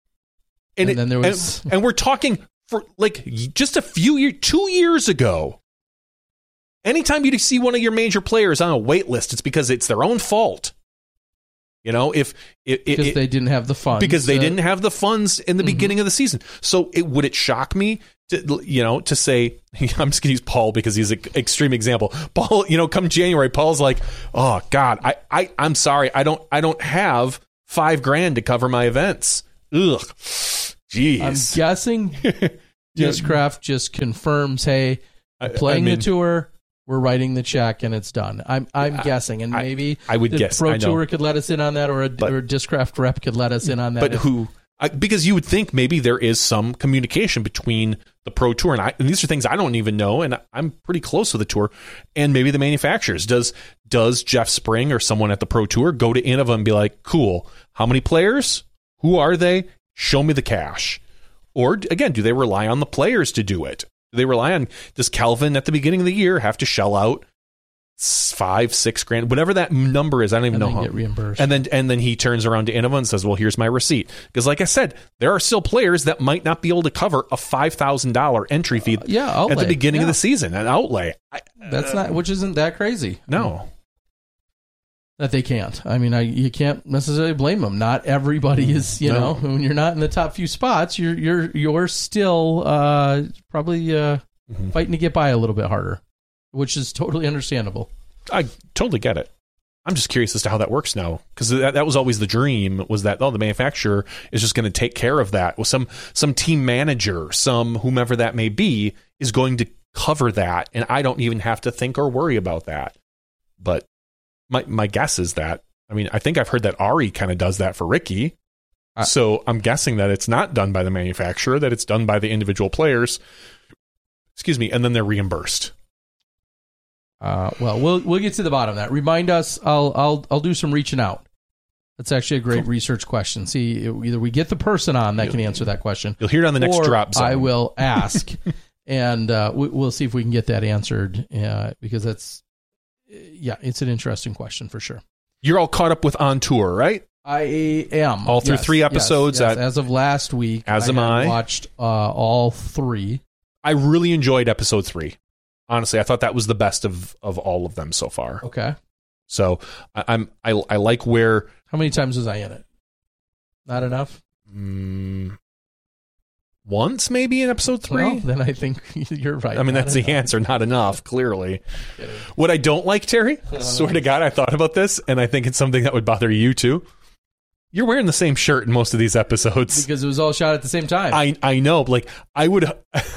And it- then there was- and, and we're talking for like just a few years, two years ago. Anytime you see one of your major players on a wait list, it's because it's their own fault. You know, if it, it, because it- they didn't have the funds. because they uh, didn't have the funds in the Mhm. beginning of the season. So it would it shock me to, you know, to say, I'm just going to use Paul because he's an extreme example. Paul, you know, come January, Paul's like, oh God, I, I, I'm sorry. I don't, I don't have five grand to cover my events. Ugh. Jeez. I'm guessing Discraft just confirms, hey, I- playing I mean, the tour, we're writing the check, and it's done. I'm I'm I- guessing, and I- maybe I would the guess, Pro I know. Tour could let us in on that, or a, But- or a Discraft rep could let us in on that. But If- who? I, because you would think maybe there is some communication between the Pro Tour and I. And these are things I don't even know, and I'm pretty close with the tour, and maybe the manufacturers. Does does Jeff Spring or someone at the Pro Tour go to Innova and be like, "Cool, how many players? Who are they? Show me the cash." Or again, do they rely on the players to do it? Do they rely on? Does Calvin at the beginning of the year have to shell out s- five, six grand, whatever that number is? I don't even and know then how. get reimbursed. And then and then he turns around to Innova and says, well, here's my receipt. Because like I said, there are still players that might not be able to cover a five thousand dollars entry fee yeah, at outlay. the beginning of Yeah. the season, an outlay. I, That's not, which isn't that crazy. no. That they can't. I mean, I you can't necessarily blame them. Not everybody is, you No. know, when you're not in the top few spots, you're you're you're still uh, probably uh, Mhm. fighting to get by a little bit harder, which is totally understandable. I totally get it. I'm just curious as to how that works now, because that, that was always the dream, was that, oh, the manufacturer is just going to take care of that. Well, some some team manager, some whomever that may be, is going to cover that, and I don't even have to think or worry about that. But my my guess is that. I mean, I think I've heard that Ari kind of does that for Ricky. Uh, so I'm guessing that it's not done by the manufacturer, that it's done by the individual players. Excuse me, and then they're reimbursed. Uh, well, we'll we'll get to the bottom of that. Remind us. I'll I'll I'll do some reaching out. That's actually a great cool. research question. See, either we get the person on that can answer that question. You'll hear it on the next or drop zone. I will ask, and uh, we, we'll see if we can get that answered. Uh, because that's, yeah, it's an interesting question for sure. You're all caught up with On Tour, right? I am. All through yes, three episodes. Yes, yes. At, as of last week, as I am I. watched uh, all three. I really enjoyed episode three. Honestly, I thought that was the best of, of all of them so far. Okay. So I, I'm I I like where. How many times was I in it? Not enough. Mm, once, maybe in episode three. Well, then I think you're right. I mean, that's enough. the answer. Not enough. Clearly. What I don't like, Terry. Uh, swear to God, I thought about this, and I think it's something that would bother you too. You're wearing the same shirt in most of these episodes because it was all shot at the same time. I I know. Like I would.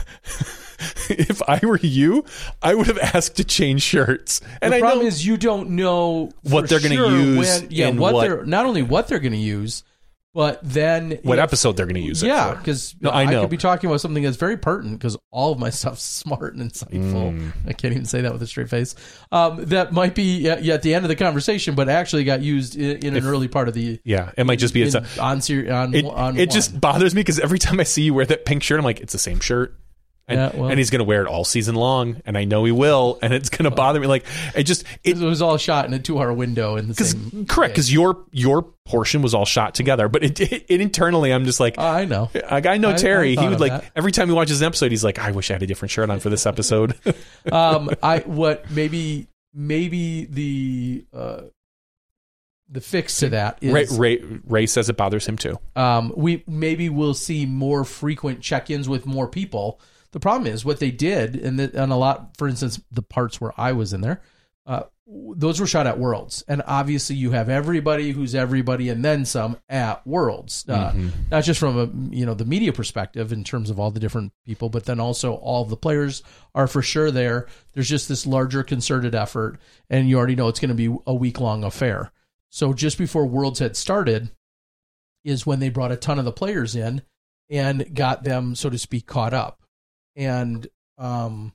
If I were you, I would have asked to change shirts. And the I problem know is you don't know what they're sure going to use. When, yeah, and what, what they're not only what they're going to use, but then what if, episode they're going to use. Yeah, it for. because no, I, I know. could be talking about something that's very pertinent because all of my stuff's smart and insightful. Mm. I can't even say that with a straight face. Um, that might be uh, yeah, at the end of the conversation, but actually got used in, in if, an early part of the. Yeah, it might just be in, it's a, on on it, on. It one. just bothers me because every time I see you wear that pink shirt, I'm like, it's the same shirt. And, yeah, well, and he's going to wear it all season long, and I know he will, and it's going to bother me. Like it just it, it was all shot in a two-hour window in the same. Correct, because your your portion was all shot together, but it, it, it internally, I'm just like, uh, I know, I, I know Terry. I, I he would like that. every time he watches an episode, he's like, I wish I had a different shirt on for this episode. um, I what maybe maybe the uh, the fix to that is Ray, Ray, Ray says it bothers him too. Um, we maybe we'll see more frequent check-ins with more people. The problem is what they did, and, the, and a lot, for instance, the parts where I was in there, uh, those were shot at Worlds. And obviously you have everybody who's everybody and then some at Worlds. Uh, mm-hmm. Not just from a, you know, the media perspective in terms of all the different people, but then also all of the players are for sure there. There's just this larger concerted effort, and you already know it's going to be a week-long affair. So just before Worlds had started is when they brought a ton of the players in and got them, so to speak, caught up. And, um,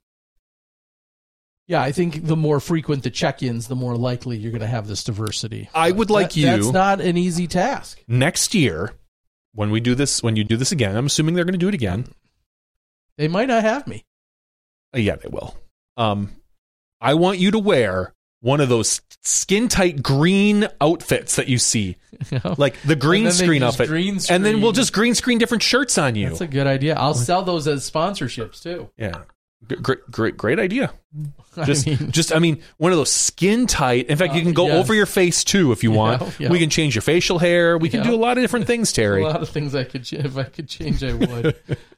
yeah, I think the more frequent the check-ins, the more likely you're going to have this diversity. I would like that, you. That's not an easy task. Next year, when we do this, when you do this again, I'm assuming they're going to do it again. They might not have me. Uh, yeah, they will. Um, I want you to wear one of those skin-tight green outfits that you see. You know? Like the green screen outfit. Green screen. And then we'll just green screen different shirts on you. That's a good idea. I'll sell those as sponsorships too. Yeah. Great, great, great idea. I Just, mean, just, I mean, one of those skin tight. In fact, uh, you can go yes. over your face too if you want. Yeah, yeah. We can change your facial hair. We can Yeah. do a lot of different things, Terry. A lot of things I could, if I could change, I would.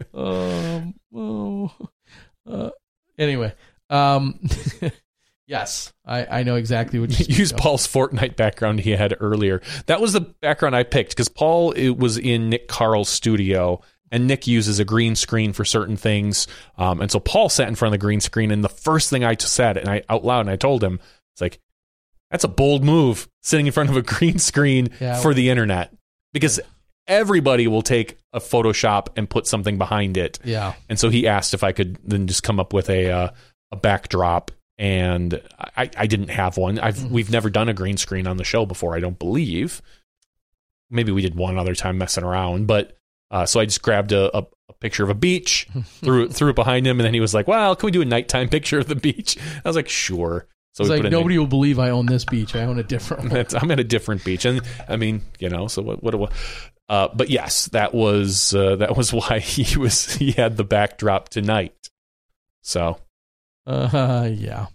um. Oh. Uh, anyway. Um. Yes, I, I know exactly what you Use Paul's Fortnite background he had earlier. That was the background I picked because Paul it was in Nick Carl's studio, and Nick uses a green screen for certain things. Um, and so Paul sat in front of the green screen, and the first thing I said, and I out loud, and I told him, it's like, that's a bold move, sitting in front of a green screen Yeah, for the internet, because everybody will take a Photoshop and put something behind it. Yeah. And so he asked if I could then just come up with a uh, a backdrop. And I, I didn't have one. I've we've never done a green screen on the show before, I don't believe. Maybe we did one other time messing around, but uh, so I just grabbed a, a, a picture of a beach, threw it threw it behind him, and then he was like, "Well, can we do a nighttime picture of the beach?" I was like, "Sure." So it's we like put nobody in, will believe I own this beach. I own a different one. I'm at a different beach, and I mean, you know, so what? What? what uh, but yes, that was uh, that was why he was he had the backdrop tonight. So, uh, yeah.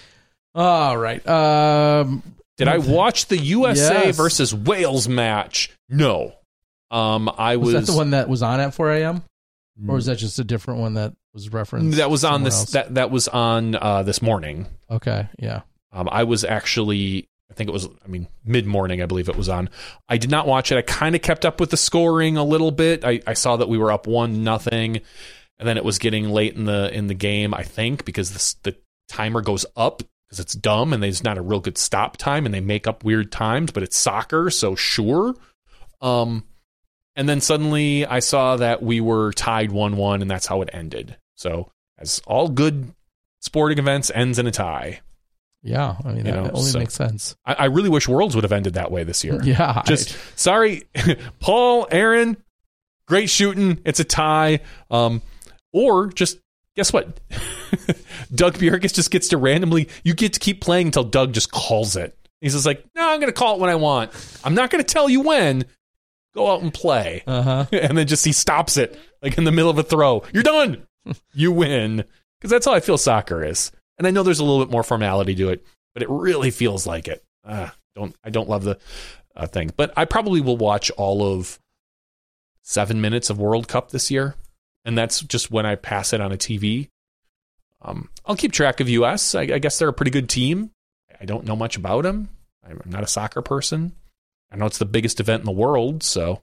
All right. Um, Did I watch the U S A Yes. versus Wales match? No. Um, I was, was that the one that was on at four a.m. or was that just a different one that was referenced? that was on somewhere this else? that that was on uh, this morning. Okay, yeah. Um, I was actually, I think it was, I mean, mid morning, I believe it was on. I did not watch it. I kind of kept up with the scoring a little bit. I, I saw that we were up one nothing, and then it was getting late in the in the game. I think because this, the timer goes up. because it's dumb and there's not a real good stop time and they make up weird times, but it's soccer, so sure. Um, and then suddenly I saw that we were tied one one, and that's how it ended. So as all good sporting events ends in a tie. Yeah, I mean, that, You know, that only so- makes sense. I, I really wish Worlds would have ended that way this year. Yeah. Just sorry, Paul, Aaron, great shooting. It's a tie. Um, or just guess what? Doug Bjerkes just gets to randomly. You get to keep playing until Doug just calls it. He's just like, no, I'm going to call it when I want. I'm not going to tell you when. Go out and play. Uh-huh. And then just he stops it like in the middle of a throw. You're done. You win. Because that's how I feel soccer is. And I know there's a little bit more formality to it, but it really feels like it. Uh, don't I don't love the uh, thing. But I probably will watch all of seven minutes of World Cup this year. And that's just when I pass it on a T V. Um, I'll keep track of U S. I, I guess they're a pretty good team. I don't know much about them. I'm not a soccer person. I know it's the biggest event in the world, so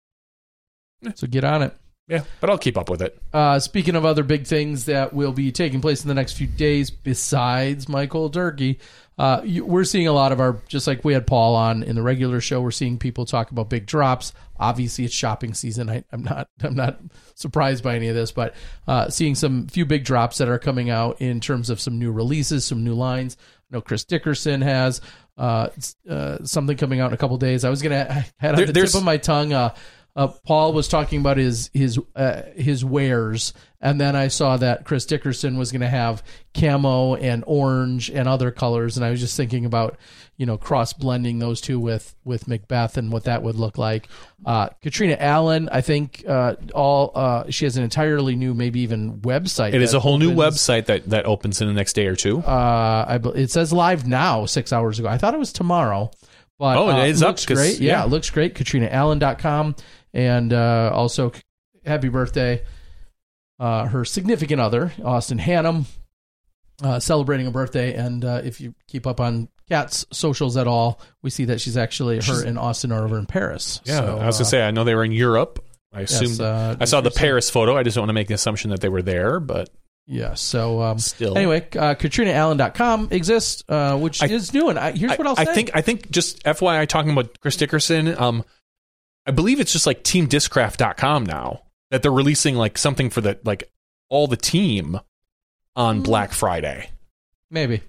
So get on it. yeah, but I'll keep up with it. Uh, speaking of other big things that will be taking place in the next few days, besides Michael Durkee, uh, you, we're seeing a lot of our, just like we had Paul on in the regular show, we're seeing people talk about big drops. Obviously, it's shopping season. I, I'm not, I'm not surprised by any of this, but uh, seeing some few big drops that are coming out in terms of some new releases, some new lines. I know Chris Dickerson has uh, uh, something coming out in a couple days. I was gonna I had on There- the there's- tip of my tongue. Uh, Uh, Paul was talking about his his uh, his wares, and then I saw that Chris Dickerson was going to have camo and orange and other colors, and I was just thinking about, you know, cross blending those two with with Macbeth and what that would look like. Uh, Katrina Allen, I think uh, all uh, she has an entirely new, maybe even website. It is that a whole new opens- website that, that opens in the next day or two. Uh, I, bel- it says live now six hours ago. I thought it was tomorrow. But, Oh, uh, it is up looks 'cause- great. Yeah, yeah. it looks great. Katrina Allen dot com. And uh, also, happy birthday, uh, her significant other, Austin Hannum, uh, celebrating a birthday. And uh, if you keep up on Kat's socials at all, we see that she's actually, her She's- and Austin are over in Paris. yeah, So, I was going to uh, say, I know they were in Europe. I yes, assumed uh, I saw the recent- Paris photo. I just don't want to make the assumption that they were there, but Yeah, so um, still. anyway, uh, Katrina Allen dot com exists, uh, which I- is new. And I, here's what I'll I, say. I think I think just F Y I talking about Chris Dickerson, um, I believe it's just like team discraft dot com now that they're releasing like something for the like all the team on Black Friday. Maybe.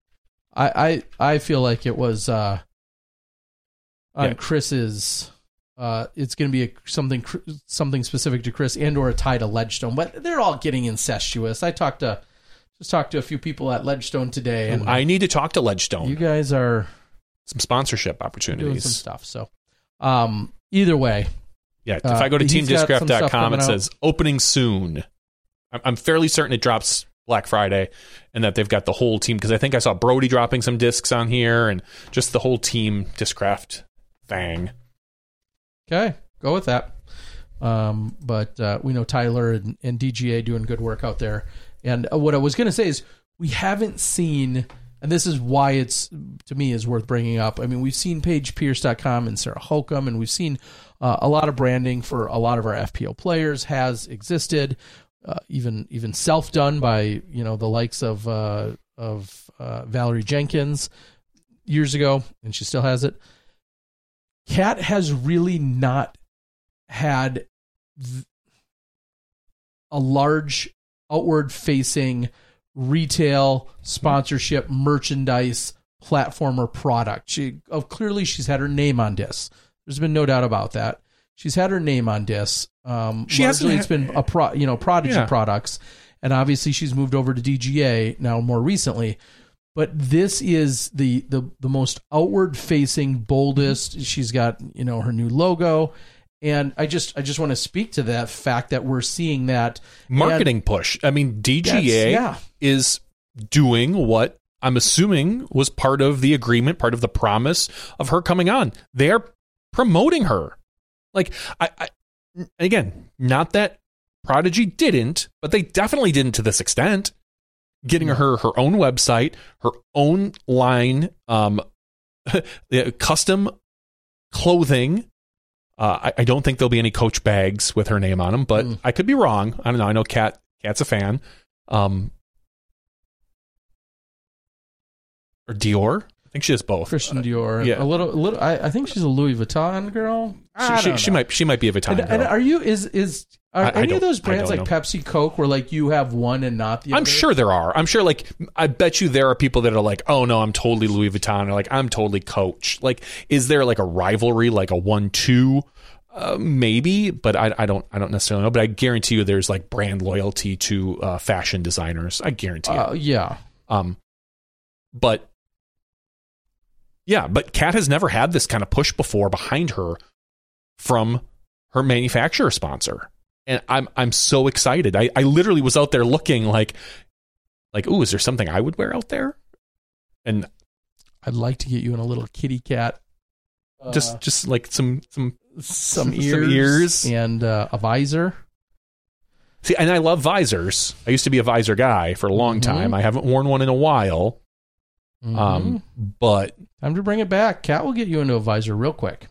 I I, I feel like it was uh, on Yeah. Chris's. Uh, it's going to be a, something something specific to Chris and or a tie to Ledgestone, but they're all getting incestuous. I talked to just talked to a few people at Ledgestone today, and I need to talk to Ledgestone. you guys are some sponsorship doing opportunities. some stuff. So, um, either way, Yeah, if Uh, I go to he's team got discraft some dot stuff com, coming it out. says opening soon. I'm- I'm fairly certain it drops Black Friday and that they've got the whole team, because I think I saw Brody dropping some discs on here and just the whole team discraft thing. okay, go with that. Um, but uh, we know Tyler and, and D G A doing good work out there. And uh, what I was going to say is we haven't seen, and this is why it's, to me, is worth bringing up. I mean, we've seen Paige Pierce dot com and Sarah Holcomb, and we've seen uh, a lot of branding for a lot of our F P O players has existed, uh, even even self-done by, you know, the likes of, uh, of uh, Valerie Jenkins years ago, and she still has it. Kat has really not had th- a large outward-facing retail sponsorship, merchandise platform or product. She oh, clearly she's had her name on discs. There's been no doubt about that. She's had her name on discs. Um, She hasn't largely ha- it's been a pro, you know, Prodigy Yeah. products, and obviously she's moved over to D G A now more recently. But this is the the the most outward facing, boldest. She's got, you know, her new logo. And I just I just want to speak to that fact that we're seeing that Marketing push. I mean, D G A That's- yeah. is doing what I'm assuming was part of the agreement, part of the promise of her coming on. They're promoting her. Like, I, I again, not that Prodigy didn't, but they definitely didn't to this extent. Getting her her own website, her own line, um, custom clothing. Uh, I, I don't think there'll be any Coach bags with her name on them, but Mm. I could be wrong. I don't know. I know Kat Kat's a fan. Um, or Dior. I think she has both. Christian Dior. Yeah. A little, a little. I, I think she's a Louis Vuitton girl. I She, don't she, she know. might she might be a Vuitton And, girl. and are you is is are I- I any don't- of those I brands don't like know. Pepsi, Coke, where like you have one and not the other? I'm sure there are. I'm sure, like, I bet you there are people that are like, oh no, I'm totally Louis Vuitton, or like, I'm totally Coach. Like, is there like a rivalry, like a one-two? Uh, maybe, but I, I don't, I don't necessarily know. But I guarantee you, there's like brand loyalty to uh, fashion designers. I guarantee Uh, it. yeah. Um, but yeah, but Kat has never had this kind of push before behind her from her manufacturer sponsor. And I'm I'm so excited. I, I literally was out there looking like like, ooh, is there something I would wear out there? And I'd like to get you in a little kitty cat. Uh, just just like some some some some ears, ears. and uh, a visor. See, and I love visors. I used to be a visor guy for a long Mhm. time. I haven't worn one in a while. Mhm. Um, but Time to bring it back. Cat will get you into a visor real quick.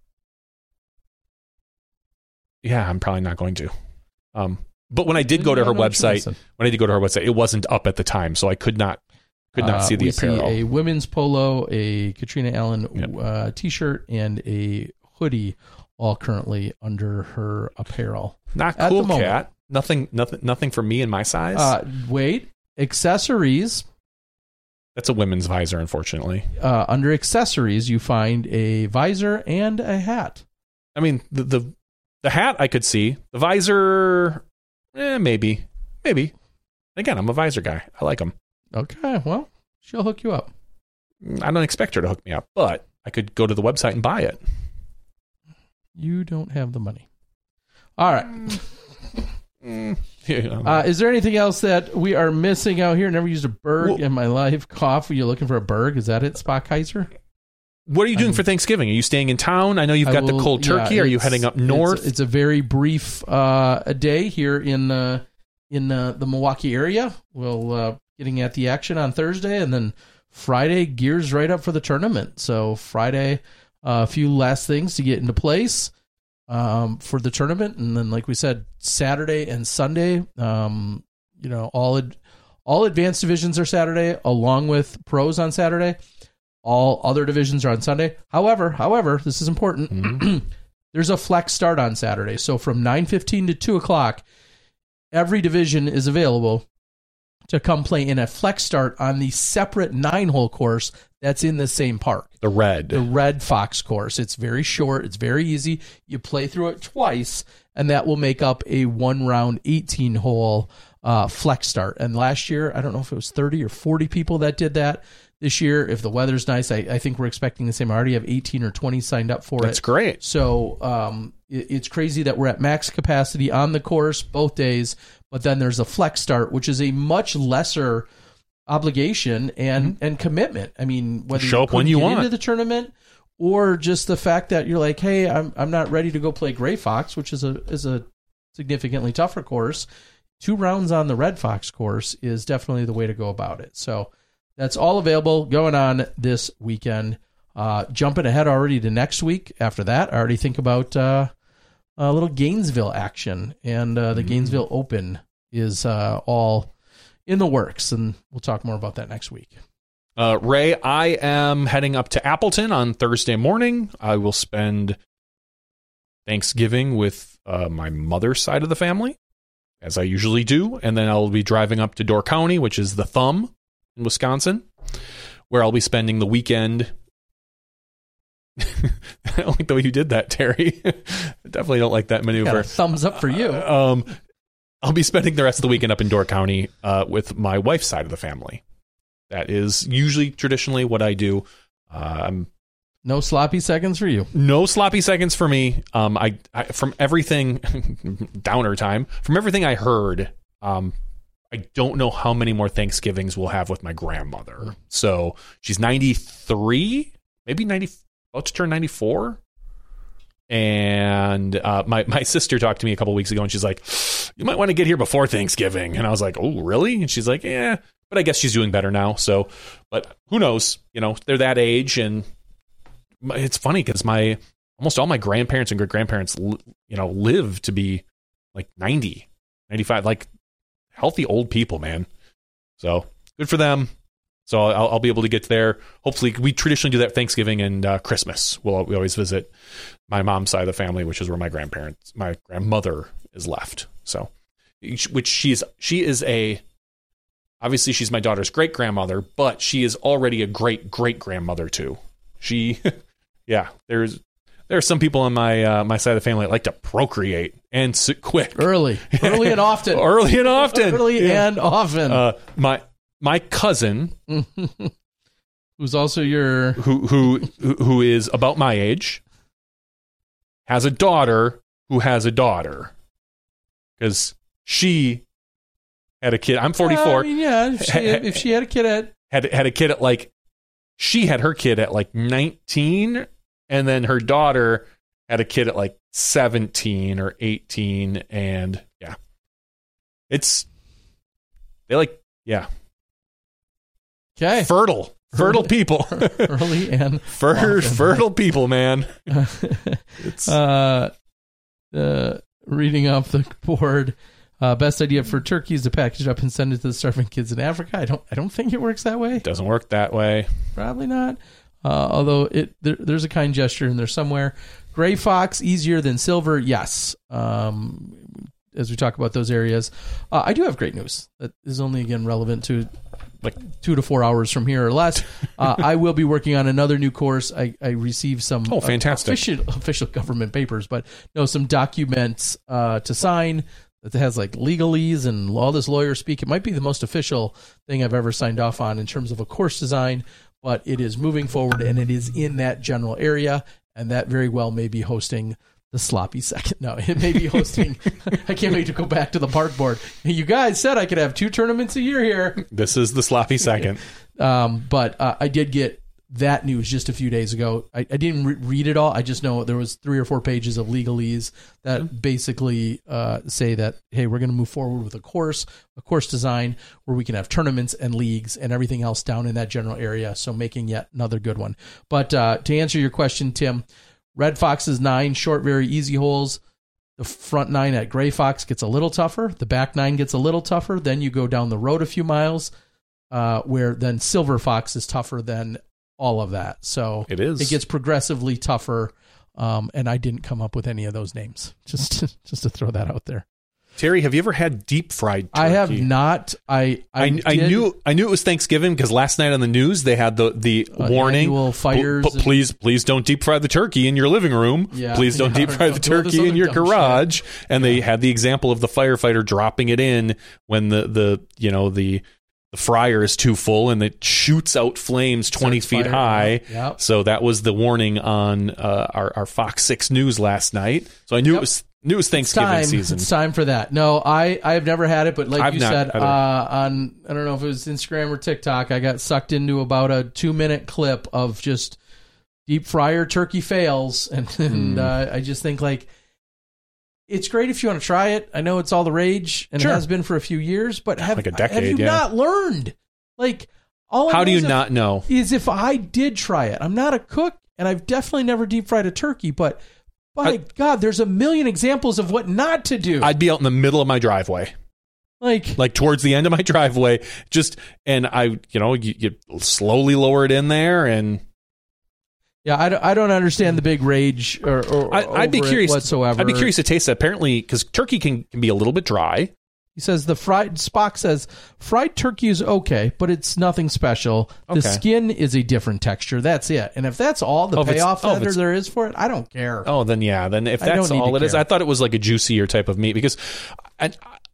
yeah, I'm probably not going to. Um, but when I did go to Yeah, her no, website, listen. when I did go to her website, it wasn't up at the time, so I could not could not Uh, see the we apparel. See a women's polo, a Katrina Allen Yep. uh, t-shirt, and a hoodie, all currently under her apparel. Not at cool, the moment. Cat. Nothing, nothing, nothing for me in my size. Uh, wait, accessories. That's a women's visor, unfortunately. Uh, under accessories, you find a visor and a hat. I mean, the the, the hat I could see. The visor, eh, maybe, maybe. Again, I'm a visor guy. I like them. Okay, well, she'll hook you up. I don't expect her to hook me up, but I could go to the website and buy it. You don't have the money. All right. Mm, yeah. Uh, is there anything else that we are missing out here? Never used a Berg Well- in my life. Cough. Are you looking for a Berg? Is that it, Spockheiser? What are you doing I'm- for Thanksgiving? Are you staying in town? I know you've I got will- the cold yeah, turkey. are you it's- heading up it's- north? It's, a very brief uh, a day here in uh, in uh, the Milwaukee area. We'll uh, getting at the action on Thursday, and then Friday gears right up for the tournament. So Friday, uh, a few last things to get into place um, for the tournament, and then like we said, Saturday and Sunday. Um, you know, all ad- all advanced divisions are Saturday, along with pros on Saturday. All other divisions are on Sunday. However, however, this is important. Mhm. There's a flex start on Saturday. So from nine fifteen to two o'clock, every division is available to come play in a flex start on the separate nine-hole course that's in the same park. the red. The Red Fox course. It's very short. It's very easy. You play through it twice, and that will make up a one-round eighteen-hole uh, flex start. And last year, I don't know if it was thirty or forty people that did that. This year, if the weather's nice, I, I think we're expecting the same. I already have eighteen or twenty signed up for That's it. great. So um, it, it's crazy that we're at max capacity on the course both days, but then there's a flex start, which is a much lesser obligation and, and commitment. I mean, whether Show you up when couldn't you get want. into the tournament or just the fact that you're like, hey, I'm I'm not ready to go play Gray Fox, which is a is a significantly tougher course. Two rounds on the Red Fox course is definitely the way to go about it. So that's all available going on this weekend. Uh, jumping ahead already to next week. After that, I already think about uh, a little Gainesville action, and uh, the Mm. Gainesville Open is uh, all in the works, and we'll talk more about that next week. Uh, Ray, I am heading up to Appleton on Thursday morning. I will spend Thanksgiving with uh, my mother's side of the family, as I usually do, and then I'll be driving up to Door County, which is the thumb in Wisconsin, where I'll be spending the weekend. I don't like the way you did that, Terry. I definitely don't like that Got maneuver. a thumbs up for you. Um, I'll be spending the rest of the weekend up in Door County uh, with my wife's side of the family. That is usually traditionally what I do. Um, No sloppy seconds for you. no sloppy seconds for me. Um, I, I from everything downer time. From everything I heard, um, I don't know how many more Thanksgivings we'll have with my grandmother. So she's ninety-three, maybe ninety, about to turn ninety-four. And uh, my my sister talked to me a couple weeks ago, and she's like, "You might want to get here before Thanksgiving." And I was like, "Oh, really?" And she's like, "Yeah." But I guess she's doing better now. So, but who knows? You know, they're that age, and it's funny because my almost all my grandparents and great grandparents, you know, live to be like ninety, ninety-five, like healthy old people, man. So good for them. So I'll, I'll be able to get there. Hopefully, we traditionally do that Thanksgiving and uh, Christmas. We'll we always visit my mom's side of the family, which is where my grandparents, my grandmother is left. So, which she's she is a obviously she's my daughter's great grandmother, but she is already a great great grandmother too. She, yeah, there's there are some people on my uh, my side of the family that like to procreate and sit quick, early, early and often, early and often, early yeah. and often. Uh, my my cousin, who's also your who who who is about my age, has a daughter who has a daughter, because she had a kid. I'm forty-four. Uh, I mean, yeah, if she, if she had a kid at had had a kid at like she had her kid at like nineteen, and then her daughter had a kid at like seventeen or eighteen, and yeah, it's they like yeah. Okay. Fertile. Fertile early, people. early and Fer- fertile people, man. it's... Uh, uh, reading off the board, uh, best idea for turkey is to package it up and send it to the starving kids in Africa. I don't I don't think it works that way. It doesn't work that way. Probably not. Uh, although it there, there's a kind gesture in there somewhere. Gray fox, easier than silver. Yes. Um, as we talk about those areas. Uh, I do have great news that is only, again, relevant to like two to four hours from here or less. Uh, I will be working on another new course. I, I received some oh, fantastic. official, official government papers, but no, some documents uh, to sign that has like legalese and all this lawyer speak. It might be the most official thing I've ever signed off on in terms of a course design, but it is moving forward and it is in that general area, and that very well may be hosting the sloppy second. No, it may be hosting. I can't wait to go back to the park board. You guys said I could have two tournaments a year here. This is the sloppy second. um, but uh, I did get that news just a few days ago. I, I didn't re- read it all. I just know there was three or four pages of legalese that mm-hmm. basically uh, say that, hey, we're going to move forward with a course, a course design where we can have tournaments and leagues and everything else down in that general area. So making yet another good one. But uh, to answer your question, Tim, Red Fox's nine short, very easy holes. The front nine at Gray Fox gets a little tougher. The back nine gets a little tougher. Then you go down the road a few miles, uh, where then Silver Fox is tougher than all of that. So it is. It gets progressively tougher. Um, and I didn't come up with any of those names. Just to, just to throw that out there. Terry, have you ever had deep fried turkey? I have not. I I, I, I knew I knew it was Thanksgiving because last night on the news they had the the uh, warning. Fires. P- p- please, please don't deep fry the turkey in your living room. Yeah, please don't yeah, deep fry the turkey in your garage. Shit. And yeah. They had the example of the firefighter dropping it in when the, the you know the the fryer is too full and it shoots out flames twenty feet fire, high. Yeah. Yep. So that was the warning on uh, our our Fox six News last night. So I knew yep. it was. Knew it was Thanksgiving it's time. season. It's time for that. No, I, I have never had it, but like I've you said, uh, on, I don't know if it was Instagram or TikTok, I got sucked into about a two minute clip of just deep fryer turkey fails. And, and mm. uh, I just think like, it's great if you want to try it. I know it's all the rage and sure. it has been for a few years, but have, like a decade, have you yeah. not learned? Like, all I How do you if, not know? Is if I did try it. I'm not a cook and I've definitely never deep fried a turkey, but My I, God, there's a million examples of what not to do. I'd be out in the middle of my driveway. Like, like towards the end of my driveway, just, and I, you know, you, you slowly lower it in there and. Yeah, I don't, I don't understand the big rage or, or I, I'd be curious whatsoever. I'd be curious to taste that. Apparently, because turkey can, can be a little bit dry. He says the fried Spock says fried turkey is okay, but it's nothing special. The okay. skin is a different texture. That's it. And if that's all the oh, payoff oh, that there is for it, I don't care. Oh, then yeah. Then if that's all it care. is, I thought it was like a juicier type of meat because I,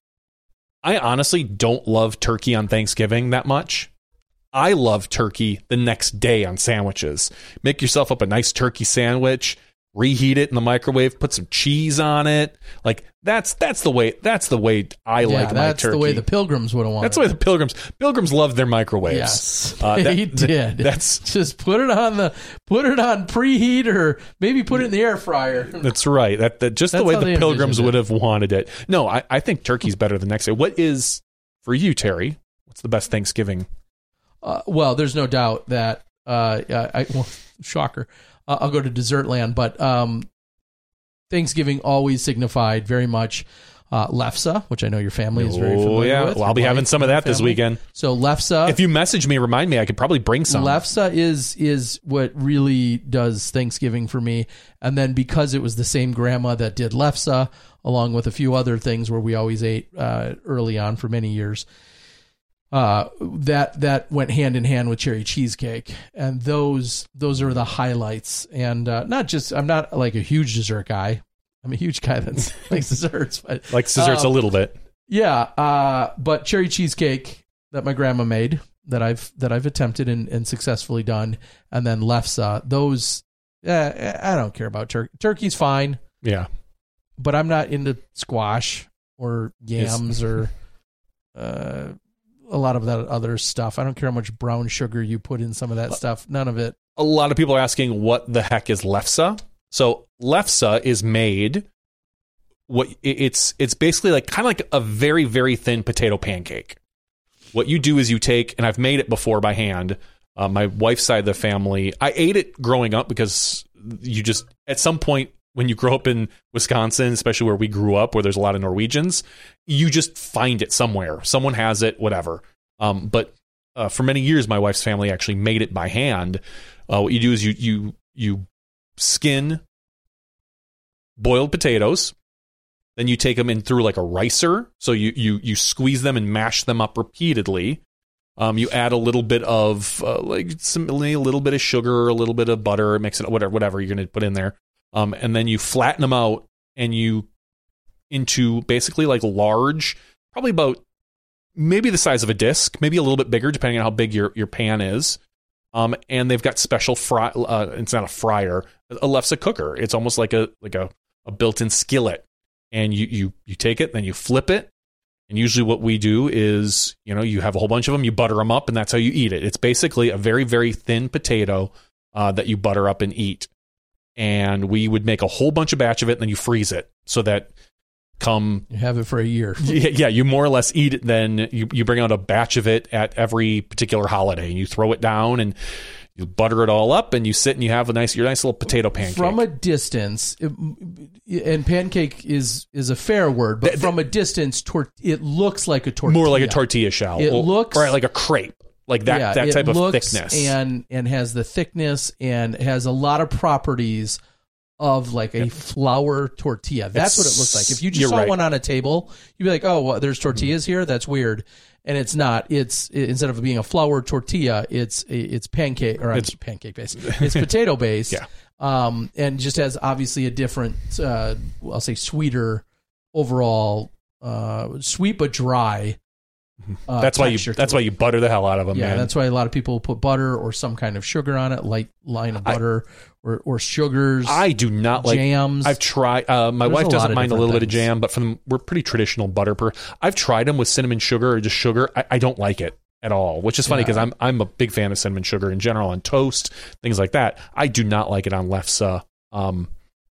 I honestly don't love turkey on Thanksgiving that much. I love turkey the next day on sandwiches. Make yourself up a nice turkey sandwich. Reheat it in the microwave, put some cheese on it. Like that's that's the way that's the way I yeah, like my turkey. That's the way the Pilgrims would have wanted. That's the way the Pilgrims Pilgrims love their microwaves. Yes, uh, that, they did. That's just put it on the put it on preheat or maybe put it in the air fryer. That's right. That, that just that's the way the Pilgrims would have wanted it. No, I, I think turkey's better the next day. What is for you, Terry? What's the best Thanksgiving? Uh, well, there's no doubt that uh, I well, shocker. Uh, I'll go to dessert land, but um, Thanksgiving always signified very much Uh, lefse, which I know your family is very Oh, familiar yeah. with. Well, I'll be Your having wife some of and that this family. weekend. So lefse. If you message me, remind me, I could probably bring some. Lefse is is what really does Thanksgiving for me. And then because it was the same grandma that did lefse, along with a few other things where we always ate uh, early on for many years, uh, that that went hand in hand with cherry cheesecake. And those those are the highlights. And uh, not just, I'm not like a huge dessert guy. I'm a huge guy that likes desserts. But, Like desserts um, a little bit. Yeah, uh, but cherry cheesecake that my grandma made that I've that I've attempted and, and successfully done, and then lefse. Those, eh, I don't care about turkey. Turkey's fine, Yeah. but I'm not into squash or yams or uh, a lot of that other stuff. I don't care how much brown sugar you put in some of that stuff. None of it. A lot of people are asking what the heck is lefse. So lefse is made. What it's it's basically like kind of like a very very thin potato pancake. What you do is you take, and I've made it before by hand. Uh, my wife's side of the family, I ate it growing up because you just at some point when you grow up in Wisconsin, especially where we grew up, where there's a lot of Norwegians, you just find it somewhere. Someone has it, whatever. Um, but uh, for many years, my wife's family actually made it by hand. Uh, what you do is you you you skin boiled potatoes, then you take them in through like a ricer. So you you you squeeze them and mash them up repeatedly. Um, you add a little bit of uh, like some a little bit of sugar, a little bit of butter, mix it whatever whatever you're going to put in there, um, and then you flatten them out and you into basically like large, probably about maybe the size of a disc, maybe a little bit bigger depending on how big your your pan is. Um, and they've got special fry. Uh, it's not a fryer, a lefse cooker. It's almost like a like a, a built-in skillet. And you, you you take it, then you flip it. And usually what we do is, you know, you have a whole bunch of them, you butter them up, and that's how you eat it. It's basically a very, very thin potato uh, that you butter up and eat. And we would make a whole bunch of batch of it, and then you freeze it so that come... You have it for a year. yeah, yeah, you more or less eat it, then you, you bring out a batch of it at every particular holiday, and you throw it down, and you butter it all up, and you sit and you have a nice, your nice little potato pancake. From a distance, it, and pancake is is a fair word, but The- the- from a distance, tor- it looks like a tortilla. More like a tortilla shell. It or, looks- or like a crepe, like that Yeah, that it type of looks thickness. and and has the thickness and has a lot of properties of like a flour tortilla. That's It's- what it looks like. If you just you're saw right. one on a table, you'd be like, "Oh, well, there's tortillas here. That's weird." And it's not. It's it, instead of being a flour tortilla, it's it's pancake or It's- it's pancake based. It's potato based. Yeah. Um, and just has obviously a different, uh, I'll say, sweeter overall, uh, sweet but dry. Uh, that's why you texture to that's it. why you butter the hell out of them. Yeah, man. that's why a lot of people put butter or some kind of sugar on it, light line of I- butter or, or sugars. I do not like jams. I've tried. Uh, my There's wife a lot doesn't of mind a different little bit of things. jam, but from we're pretty traditional butter. Per I've tried them with cinnamon sugar or just sugar. I, I don't like it at all, which is funny Yeah. because I'm I'm a big fan of cinnamon sugar in general on toast, things like that. I do not like it on lefse. Um,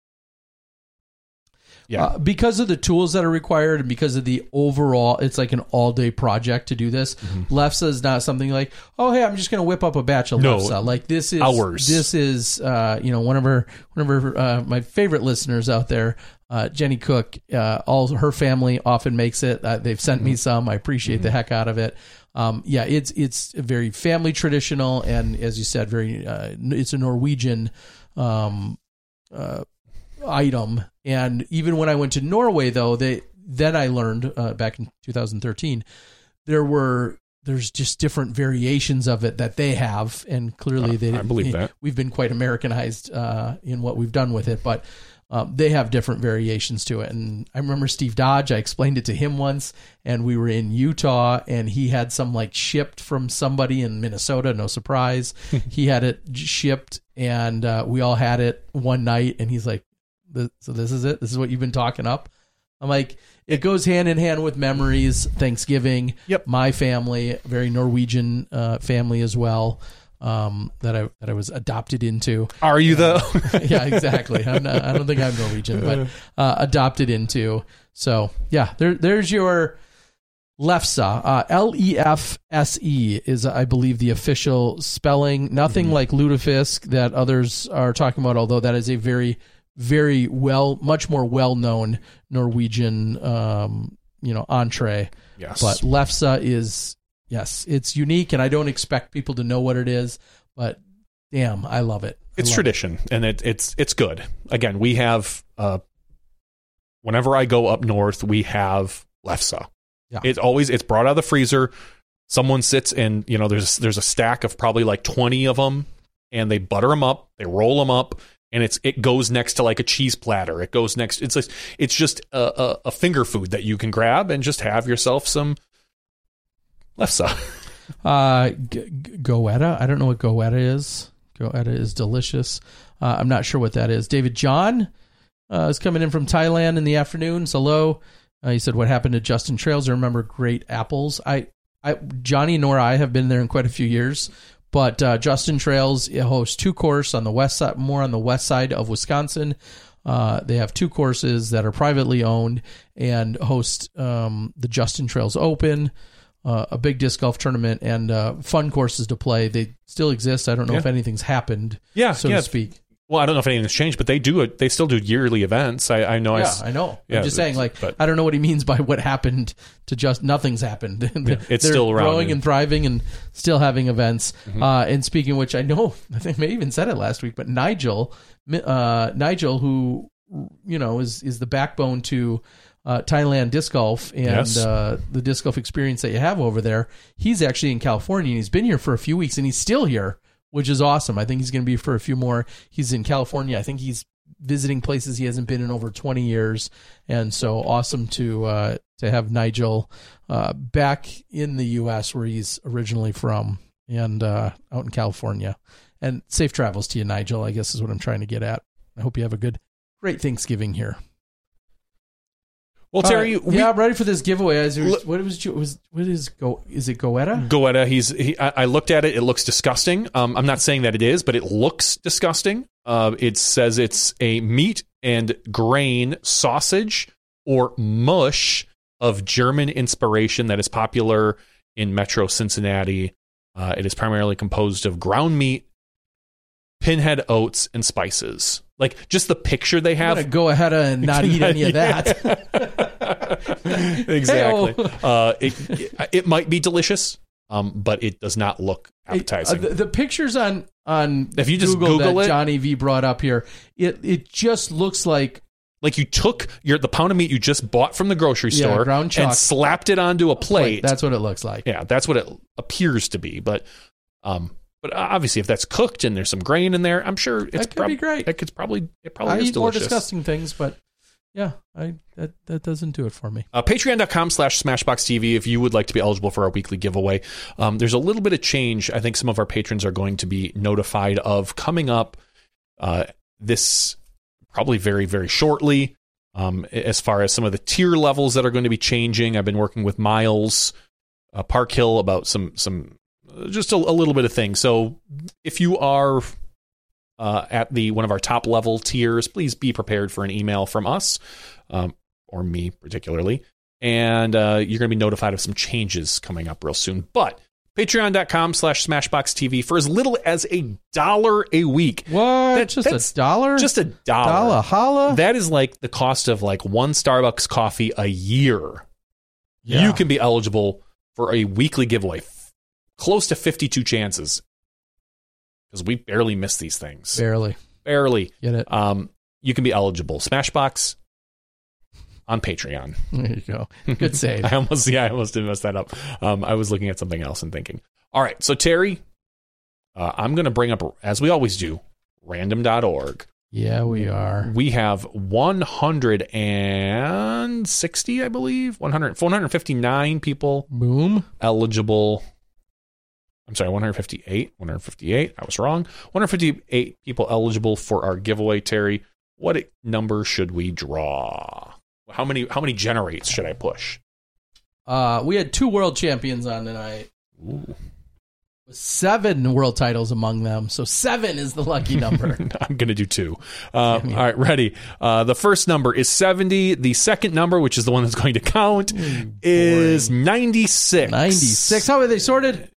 yeah, Uh, because of the tools that are required and because of the overall, it's like an all day project to do this. Mm-hmm. Lefse is not something like, oh, hey, I'm just going to whip up a batch of No. lefse. Like this is Hours. This is, uh, you know, one of her, one of her, uh, my favorite listeners out there, uh, Jenny Cook. Uh, all her family often makes it. Uh, they've sent me some. I appreciate Mm-hmm. the heck out of it. Um, yeah, it's it's very family traditional and, as you said, very. Uh, it's a Norwegian. Um, uh, item. And even when I went to Norway, though, they then I learned uh, back in two thousand thirteen, there were there's just different variations of it that they have, and clearly they I believe that. we've been quite Americanized uh, in what we've done with it, but um, they have different variations to it. And I remember Steve Dodge, I explained it to him once, and we were in Utah, and he had some like shipped from somebody in Minnesota, no surprise. He had it shipped, and uh, we all had it one night, and he's like, so this is it? This is what you've been talking up? I'm like, it goes hand in hand with memories, Thanksgiving, Yep. my family, very Norwegian uh, family as well, um, that I that I was adopted into. are you though? Yeah, exactly. I'm not, I don't think I'm Norwegian, but uh, adopted into. So yeah, there there's your lefse. Uh, L E F S E is, I believe, the official spelling. Nothing Mm-hmm. like lutefisk that others are talking about, although that is a very very well, much more well-known Norwegian, um, you know, entree. Yes. But lefse is, yes, it's unique, and I don't expect people to know what it is, but damn, I love it. I It's love tradition, it. and it, it's it's good. Again, we have, uh, whenever I go up north, we have lefse. Yeah. It's always, it's brought out of the freezer. Someone sits and, you know, there's there's a stack of probably like twenty of them, and they butter them up, they roll them up, and it's it goes next to like a cheese platter. It goes next. It's like, it's just a, a, a finger food that you can grab and just have yourself some lefse. Uh, g- g- goetta. I don't know what goetta is. Goetta is delicious. Uh, I'm not sure what that is. David John uh, is coming in from Thailand in the afternoon. So hello. Uh, he said, "What happened to Justin Trails? I remember great apples." I, I, Johnny nor I have been there in quite a few years. But uh, Justin Trails hosts two courses on the west side, more on the west side of Wisconsin. Uh, they have two courses that are privately owned and host um, the Justin Trails Open, uh, a big disc golf tournament, and uh, fun courses to play. They still exist. I don't know Yeah. if anything's happened, Yeah, so yeah. to speak. Well, I don't know if anything's changed, but they do it. They still do yearly events. I, I know. I, Yeah, s- I know. yeah, I'm just saying, like, but- I don't know what he means by what happened to just nothing's happened. They're it's still around. growing and thriving and still having events. Mm-hmm. Uh, and speaking of which, I know I think I may even said it last week, but Nigel, uh, Nigel, who you know is is the backbone to uh, Thailand disc golf and Yes. uh, the disc golf experience that you have over there. He's actually in California, and he's been here for a few weeks, and he's still here, which is awesome. I think he's going to be for a few more. He's in California. I think he's visiting places he hasn't been in over twenty years. And so awesome to uh, to have Nigel uh, back in the U S where he's originally from and uh, out in California. And safe travels to you, Nigel, I guess is what I'm trying to get at. I hope you have a good, great Thanksgiving here. Well, All Terry, right. we, yeah, I'm ready for this giveaway. As it was, Look- what was was what is go? Is it Goetta? Goetta, he's he, I, I looked at it. It looks disgusting. Um, I'm not saying that it is, but it looks disgusting. Uh, it says it's a meat and grain sausage or mush of German inspiration that is popular in Metro Cincinnati. Uh, it is primarily composed of ground meat, pinhead oats, and spices. Like just the picture they I'm have. gonna go ahead and not eat any of that. Exactly. Hey-o. Uh, it, it it might be delicious, um, but it does not look appetizing. Uh, the, the pictures on on If you just Google, Google that it- Johnny V brought up here, it it just looks like Like you took your the pound of meat you just bought from the grocery Yeah, store ground chuck. and slapped it onto a plate. That's what it looks like. yeah, that's what it appears to be. But um, but obviously, if that's cooked and there's some grain in there, I'm sure it's That could be great. It could probably it probably I is eat more delicious. disgusting things, but yeah, I that that doesn't do it for me. Uh, Patreon.com slash Smashbox TV if you would like to be eligible for our weekly giveaway. Um, there's a little bit of change I think some of our patrons are going to be notified of coming up uh, this probably very, very shortly. Um, as far as some of the tier levels that are going to be changing, I've been working with Miles uh, Park Hill about some, some just a, a little bit of things. So if you are uh, at the one of our top level tiers, please be prepared for an email from us. Um, or me particularly, and uh, you're going to be notified of some changes coming up real soon. But patreon.com slash smashbox TV for as little as a dollar a week. What? That- just that's a dollar? Just a dollar. dollar holla? That is like the cost of like one Starbucks coffee a year. Yeah. You can be eligible for a weekly giveaway. F- Close to fifty-two chances. Because we barely miss these things. Barely. Barely. Get it? Um, you can be eligible. Smashbox on Patreon. There you go. Good save. I almost, yeah, I almost did mess that up. Um, I was looking at something else and thinking, all right, so Terry, uh, I'm going to bring up, as we always do, random dot org. Yeah, we are. We have one hundred sixty, I believe, one hundred, four hundred fifty-nine people Boom. eligible. I'm sorry, one hundred fifty-eight, one hundred fifty-eight. I was wrong. one hundred fifty-eight people eligible for our giveaway, Terry. What number should we draw? How many how many generates should I push? Uh, we had two world champions on tonight. Ooh. Seven world titles among them. So seven is the lucky number. I'm going to do two. Uh, all right, ready. Uh, the first number is seventy. The second number, which is the one that's going to count, is ninety-six. ninety-six. How are they sorted?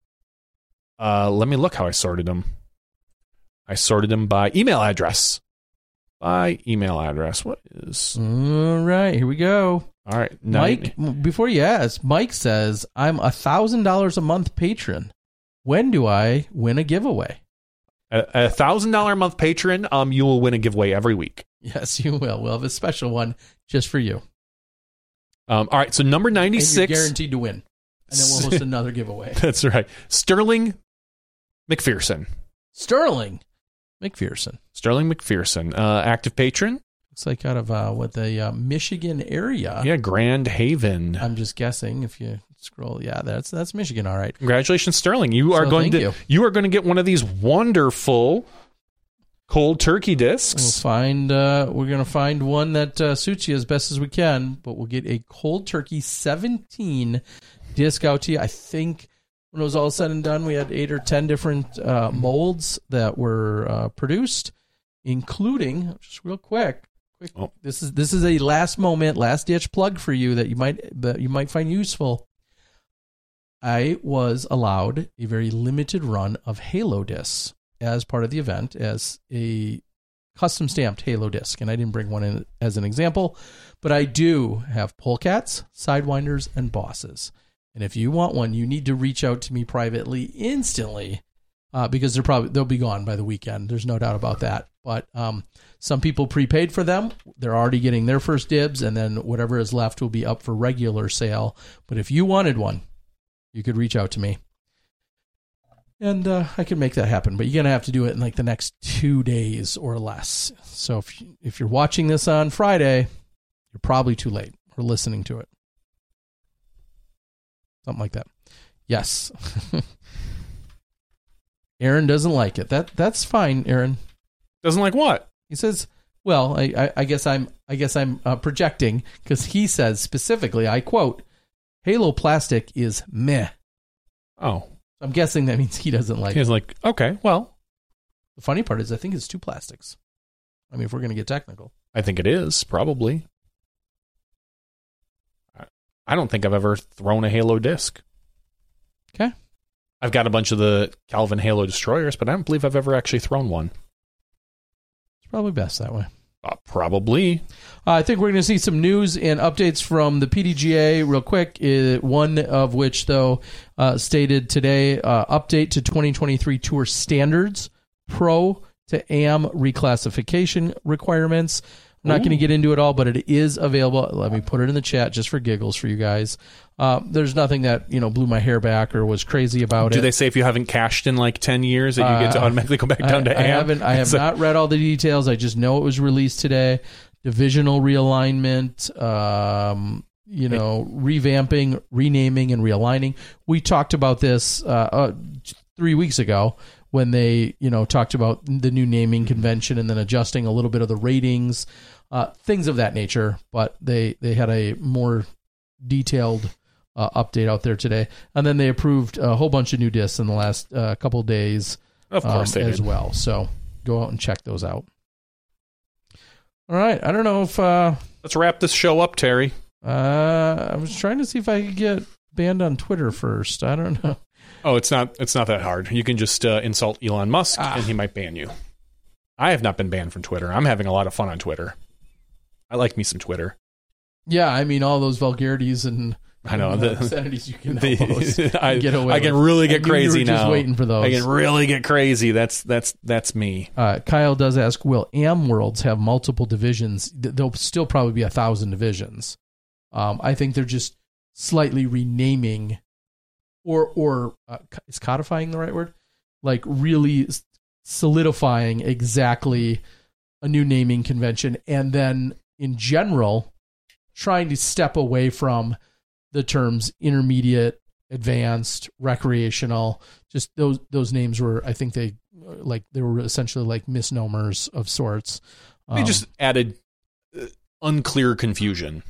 Uh, let me look how I sorted them. I sorted them by email address. by email address. What is? All right, here we go. All right, Mike. nine- Before you ask, Mike says, "I'm a thousand dollars a month patron. When do I win a giveaway?" A thousand dollar a month patron, um, you will win a giveaway every week. Yes, you will. We'll have a special one just for you. Um, all right, so number ninety And six, you're guaranteed to win, and then we'll host another giveaway. That's right. Sterling McPherson. Sterling McPherson. Sterling McPherson, uh, active patron. Looks like out of uh, what the uh, Michigan area. Yeah, Grand Haven. I'm just guessing. If you scroll, yeah, that's that's Michigan. All right. Congratulations, Sterling. You are So going thank to you. you are going to get one of these wonderful cold turkey We'll discs. find. Uh, we're gonna find one that uh, suits you as best as we can, but we'll get a cold turkey seventeen disc out to you. I think when it was all said and done, we had eight or ten different uh, molds that were uh, produced, including just real quick. quick Oh. This is this is a last moment, last ditch plug for you that you might that you might find useful. I was allowed a very limited run of Halo discs as part of the event as a custom stamped Halo disc. And I didn't bring one in as an example, but I do have polecats, sidewinders, and bosses. And if you want one, you need to reach out to me privately instantly uh, because they're probably they'll be gone by the weekend. There's no doubt about that. But um, some people prepaid for them. They're already getting their first dibs, and then whatever is left will be up for regular sale. But if you wanted one, you could reach out to me. And uh, I can make that happen, but you're going to have to do it in like the next two days or less. So if, you, if you're watching this on Friday, you're probably too late or listening to it. Something like that. Yes. Aaron doesn't like it. That That's fine, Aaron. Doesn't like what? He says, well, I, I, I guess I'm I guess I'm uh, projecting because he says specifically, I quote, Halo plastic is meh. Oh. I'm guessing that means he doesn't like He's it. like, okay, well, The funny part is I think it's two plastics. I mean, if we're going to get technical. I think it is, probably. I don't think I've ever thrown a Halo disc. Okay. I've got a bunch of the Calvin Halo Destroyers, but I don't believe I've ever actually thrown one. It's probably best that way. Uh, probably. Uh, I think we're going to see some news and updates from the P D G A real quick. Uh, one of which, though, uh, stated today, uh, update to twenty twenty-three Tour Standards, Pro to A M reclassification requirements. I'm not going to get into it all, but it is available. Let me put it in the chat just for giggles for you guys. Uh, there's nothing that, you know, blew my hair back or was crazy about Do it. they say if you haven't cashed in like ten years that you get to Uh, automatically go back down I, to I A M? haven't. I have So- not read all the details. I just know it was released today. Divisional realignment, um, you know, revamping, renaming, and realigning. We talked about this uh, uh, three weeks ago when they, you know, talked about the new naming convention and then adjusting a little bit of the ratings, uh, things of that nature. But they they had a more detailed uh, update out there today, and then they approved a whole bunch of new discs in the last uh, couple of days. Of course um, they as did. well. So go out and check those out. All right. I don't know if uh, Let's wrap this show up, Terry. uh, I was trying to see if I could get banned on Twitter first. I don't know. Oh, it's not it's not that hard. You can just uh, insult Elon Musk Ah. and he might ban you. I have not been banned from Twitter. I'm having a lot of fun on Twitter. I like me some Twitter. Yeah, I mean all those vulgarities and I know, and, the- uh, obscenities you can The- almost I, get away I can with. really I get knew you crazy were just now. waiting for those. I can really get crazy. That's that's that's me. Uh, Kyle does ask, will A M Worlds have multiple divisions? Th- There'll still probably be a thousand divisions. Um, I think they're just slightly renaming, or or uh, is codifying the right word? Like really s- solidifying exactly a new naming convention, and then in general, trying to step away from the terms intermediate, advanced, recreational. Just those those names were, I think they like they were essentially like misnomers of sorts. They Um, just added uh, unclear confusion.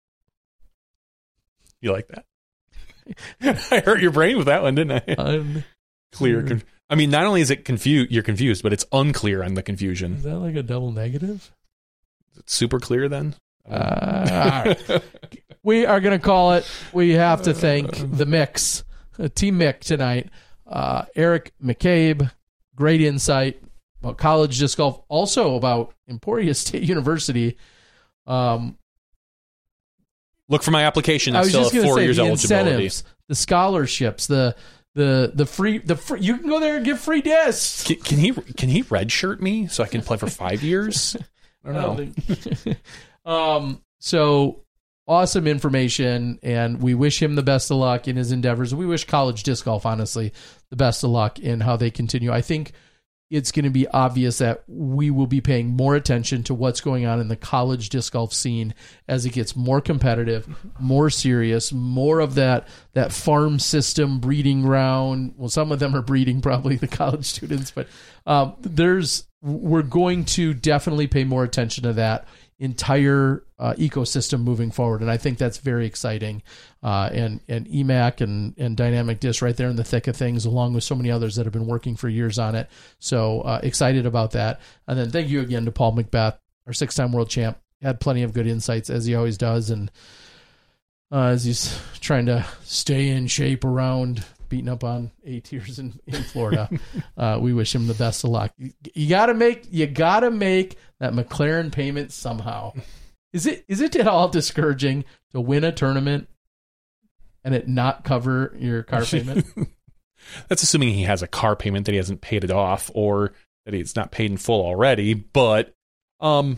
You like that? I hurt your brain with that one, didn't I? un- Clear. Conf- I mean, not only is it confused, you're confused, but it's unclear on the is confusion. that like a double negative? Is it super clear then? Uh, all right. We are going to call it. We have to thank the mix, uh, Team Mick tonight. Uh, Eric McCabe, great insight, about college disc golf, also about Emporia State University. Um, Look for my application. I It's was still just a going to four say years the eligibility. incentives, the scholarships, the the the free the free, you can go there and get free discs. Can, can he can he redshirt me so I can play for five years? I don't know. I don't think- um, so awesome information, and we wish him the best of luck in his endeavors. We wish college disc golf, honestly, the best of luck in how they continue. I think it's going to be obvious that we will be paying more attention to what's going on in the college disc golf scene as it gets more competitive, more serious, more of that that farm system breeding ground. Well, some of them are breeding probably the college students, but um, there's we're going to definitely pay more attention to that entire uh, ecosystem moving forward, and I think that's very exciting. Uh, and and E M A C and and Dynamic Disc right there in the thick of things, along with so many others that have been working for years on it. So uh, excited about that. And then thank you again to Paul McBeth, our six-time world champ. Had plenty of good insights as he always does, and uh, as he's trying to stay in shape around beating up on A tiers in, in Florida. uh, we wish him the best of luck. You, you gotta make you gotta make that McLaren payment somehow. Is it is it at all discouraging to win a tournament and it not cover your car payment? That's assuming he has a car payment that he hasn't paid it off, or that it's not paid in full already. But, um,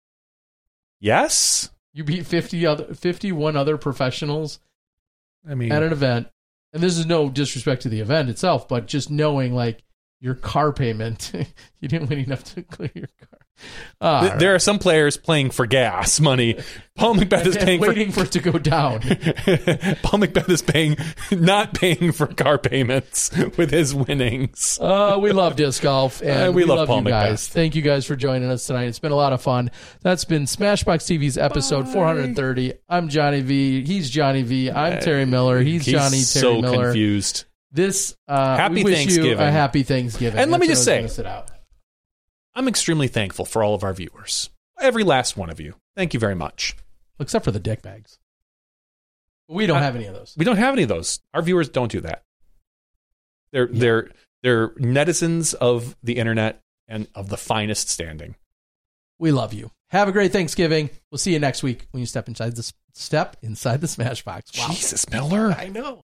yes, You beat fifty other, fifty-one other professionals I mean, at an event. And this is no disrespect to the event itself, but just knowing like your car payment, you didn't win enough to clear your car. Uh, th- there are some players playing for gas money. Paul McBeth is and paying for waiting for it to go down. Paul McBeth is paying, not paying for car payments with his winnings. Uh, we love disc golf, and Uh, we we, love love, Paul you guys. McBeth. Thank you guys for joining us tonight. It's been a lot of fun. That's been Smashbox T V's episode Bye. four hundred thirty. I'm Johnny V. He's Johnny V. I'm Terry Miller. He's, He's Johnny Terry so Miller. confused. This uh, Happy we wish Thanksgiving. you a happy Thanksgiving. And let me That's just what I say- was gonna sit out. I'm extremely thankful for all of our viewers. Every last one of you. Thank you very much. Except for the dick bags. We don't Uh, have any of those. We don't have any of those. Our viewers don't do that. They're Yeah. they're they're netizens of the internet and of the finest standing. We love you. Have a great Thanksgiving. We'll see you next week when you step inside the step inside the Smashbox. Wow. Jesus, Miller. I know.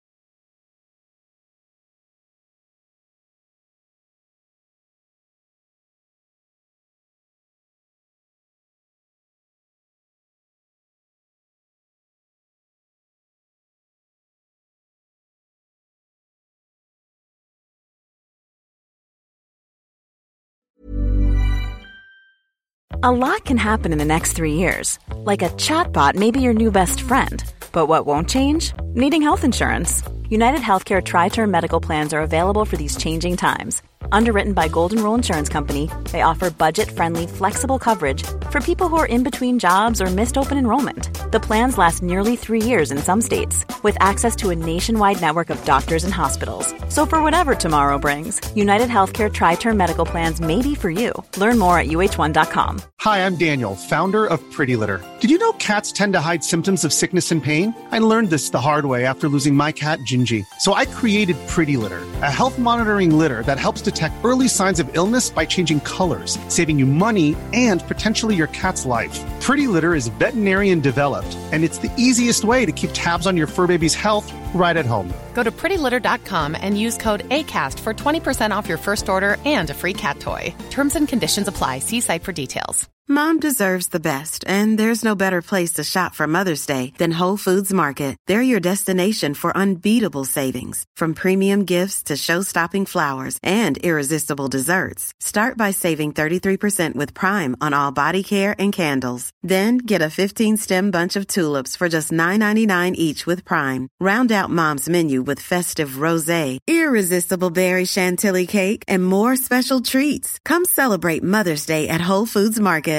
A lot can happen in the next three years. Like a chatbot may be your new best friend. But what won't change? Needing health insurance. United Healthcare Tri-Term Medical Plans are available for these changing times. Underwritten by Golden Rule Insurance Company, they offer budget-friendly, flexible coverage for people who are in between jobs or missed open enrollment. The plans last nearly three years in some states, with access to a nationwide network of doctors and hospitals. So for whatever tomorrow brings, United Healthcare Tri-Term Medical Plans may be for you. Learn more at U H one dot com. Hi, I'm Daniel, founder of Pretty Litter. Did you know cats tend to hide symptoms of sickness and pain? I learned this the hard way after losing my cat, Gingy. So I created Pretty Litter, a health monitoring litter that helps detect early signs of illness by changing colors, saving you money and potentially your cat's life. Pretty Litter is veterinarian developed, and it's the easiest way to keep tabs on your fur baby's health right at home. Go to pretty litter dot com and use code ACAST for twenty percent off your first order and a free cat toy. Terms and conditions apply. See site for details. Mom deserves the best, and there's no better place to shop for Mother's Day than Whole Foods Market. They're your destination for unbeatable savings, from premium gifts to show-stopping flowers and irresistible desserts. Start by saving thirty-three percent with Prime on all body care and candles. Then get a fifteen-stem bunch of tulips for just nine ninety-nine each with Prime. Round out Mom's menu with festive rosé, irresistible berry chantilly cake, and more special treats. Come celebrate Mother's Day at Whole Foods Market.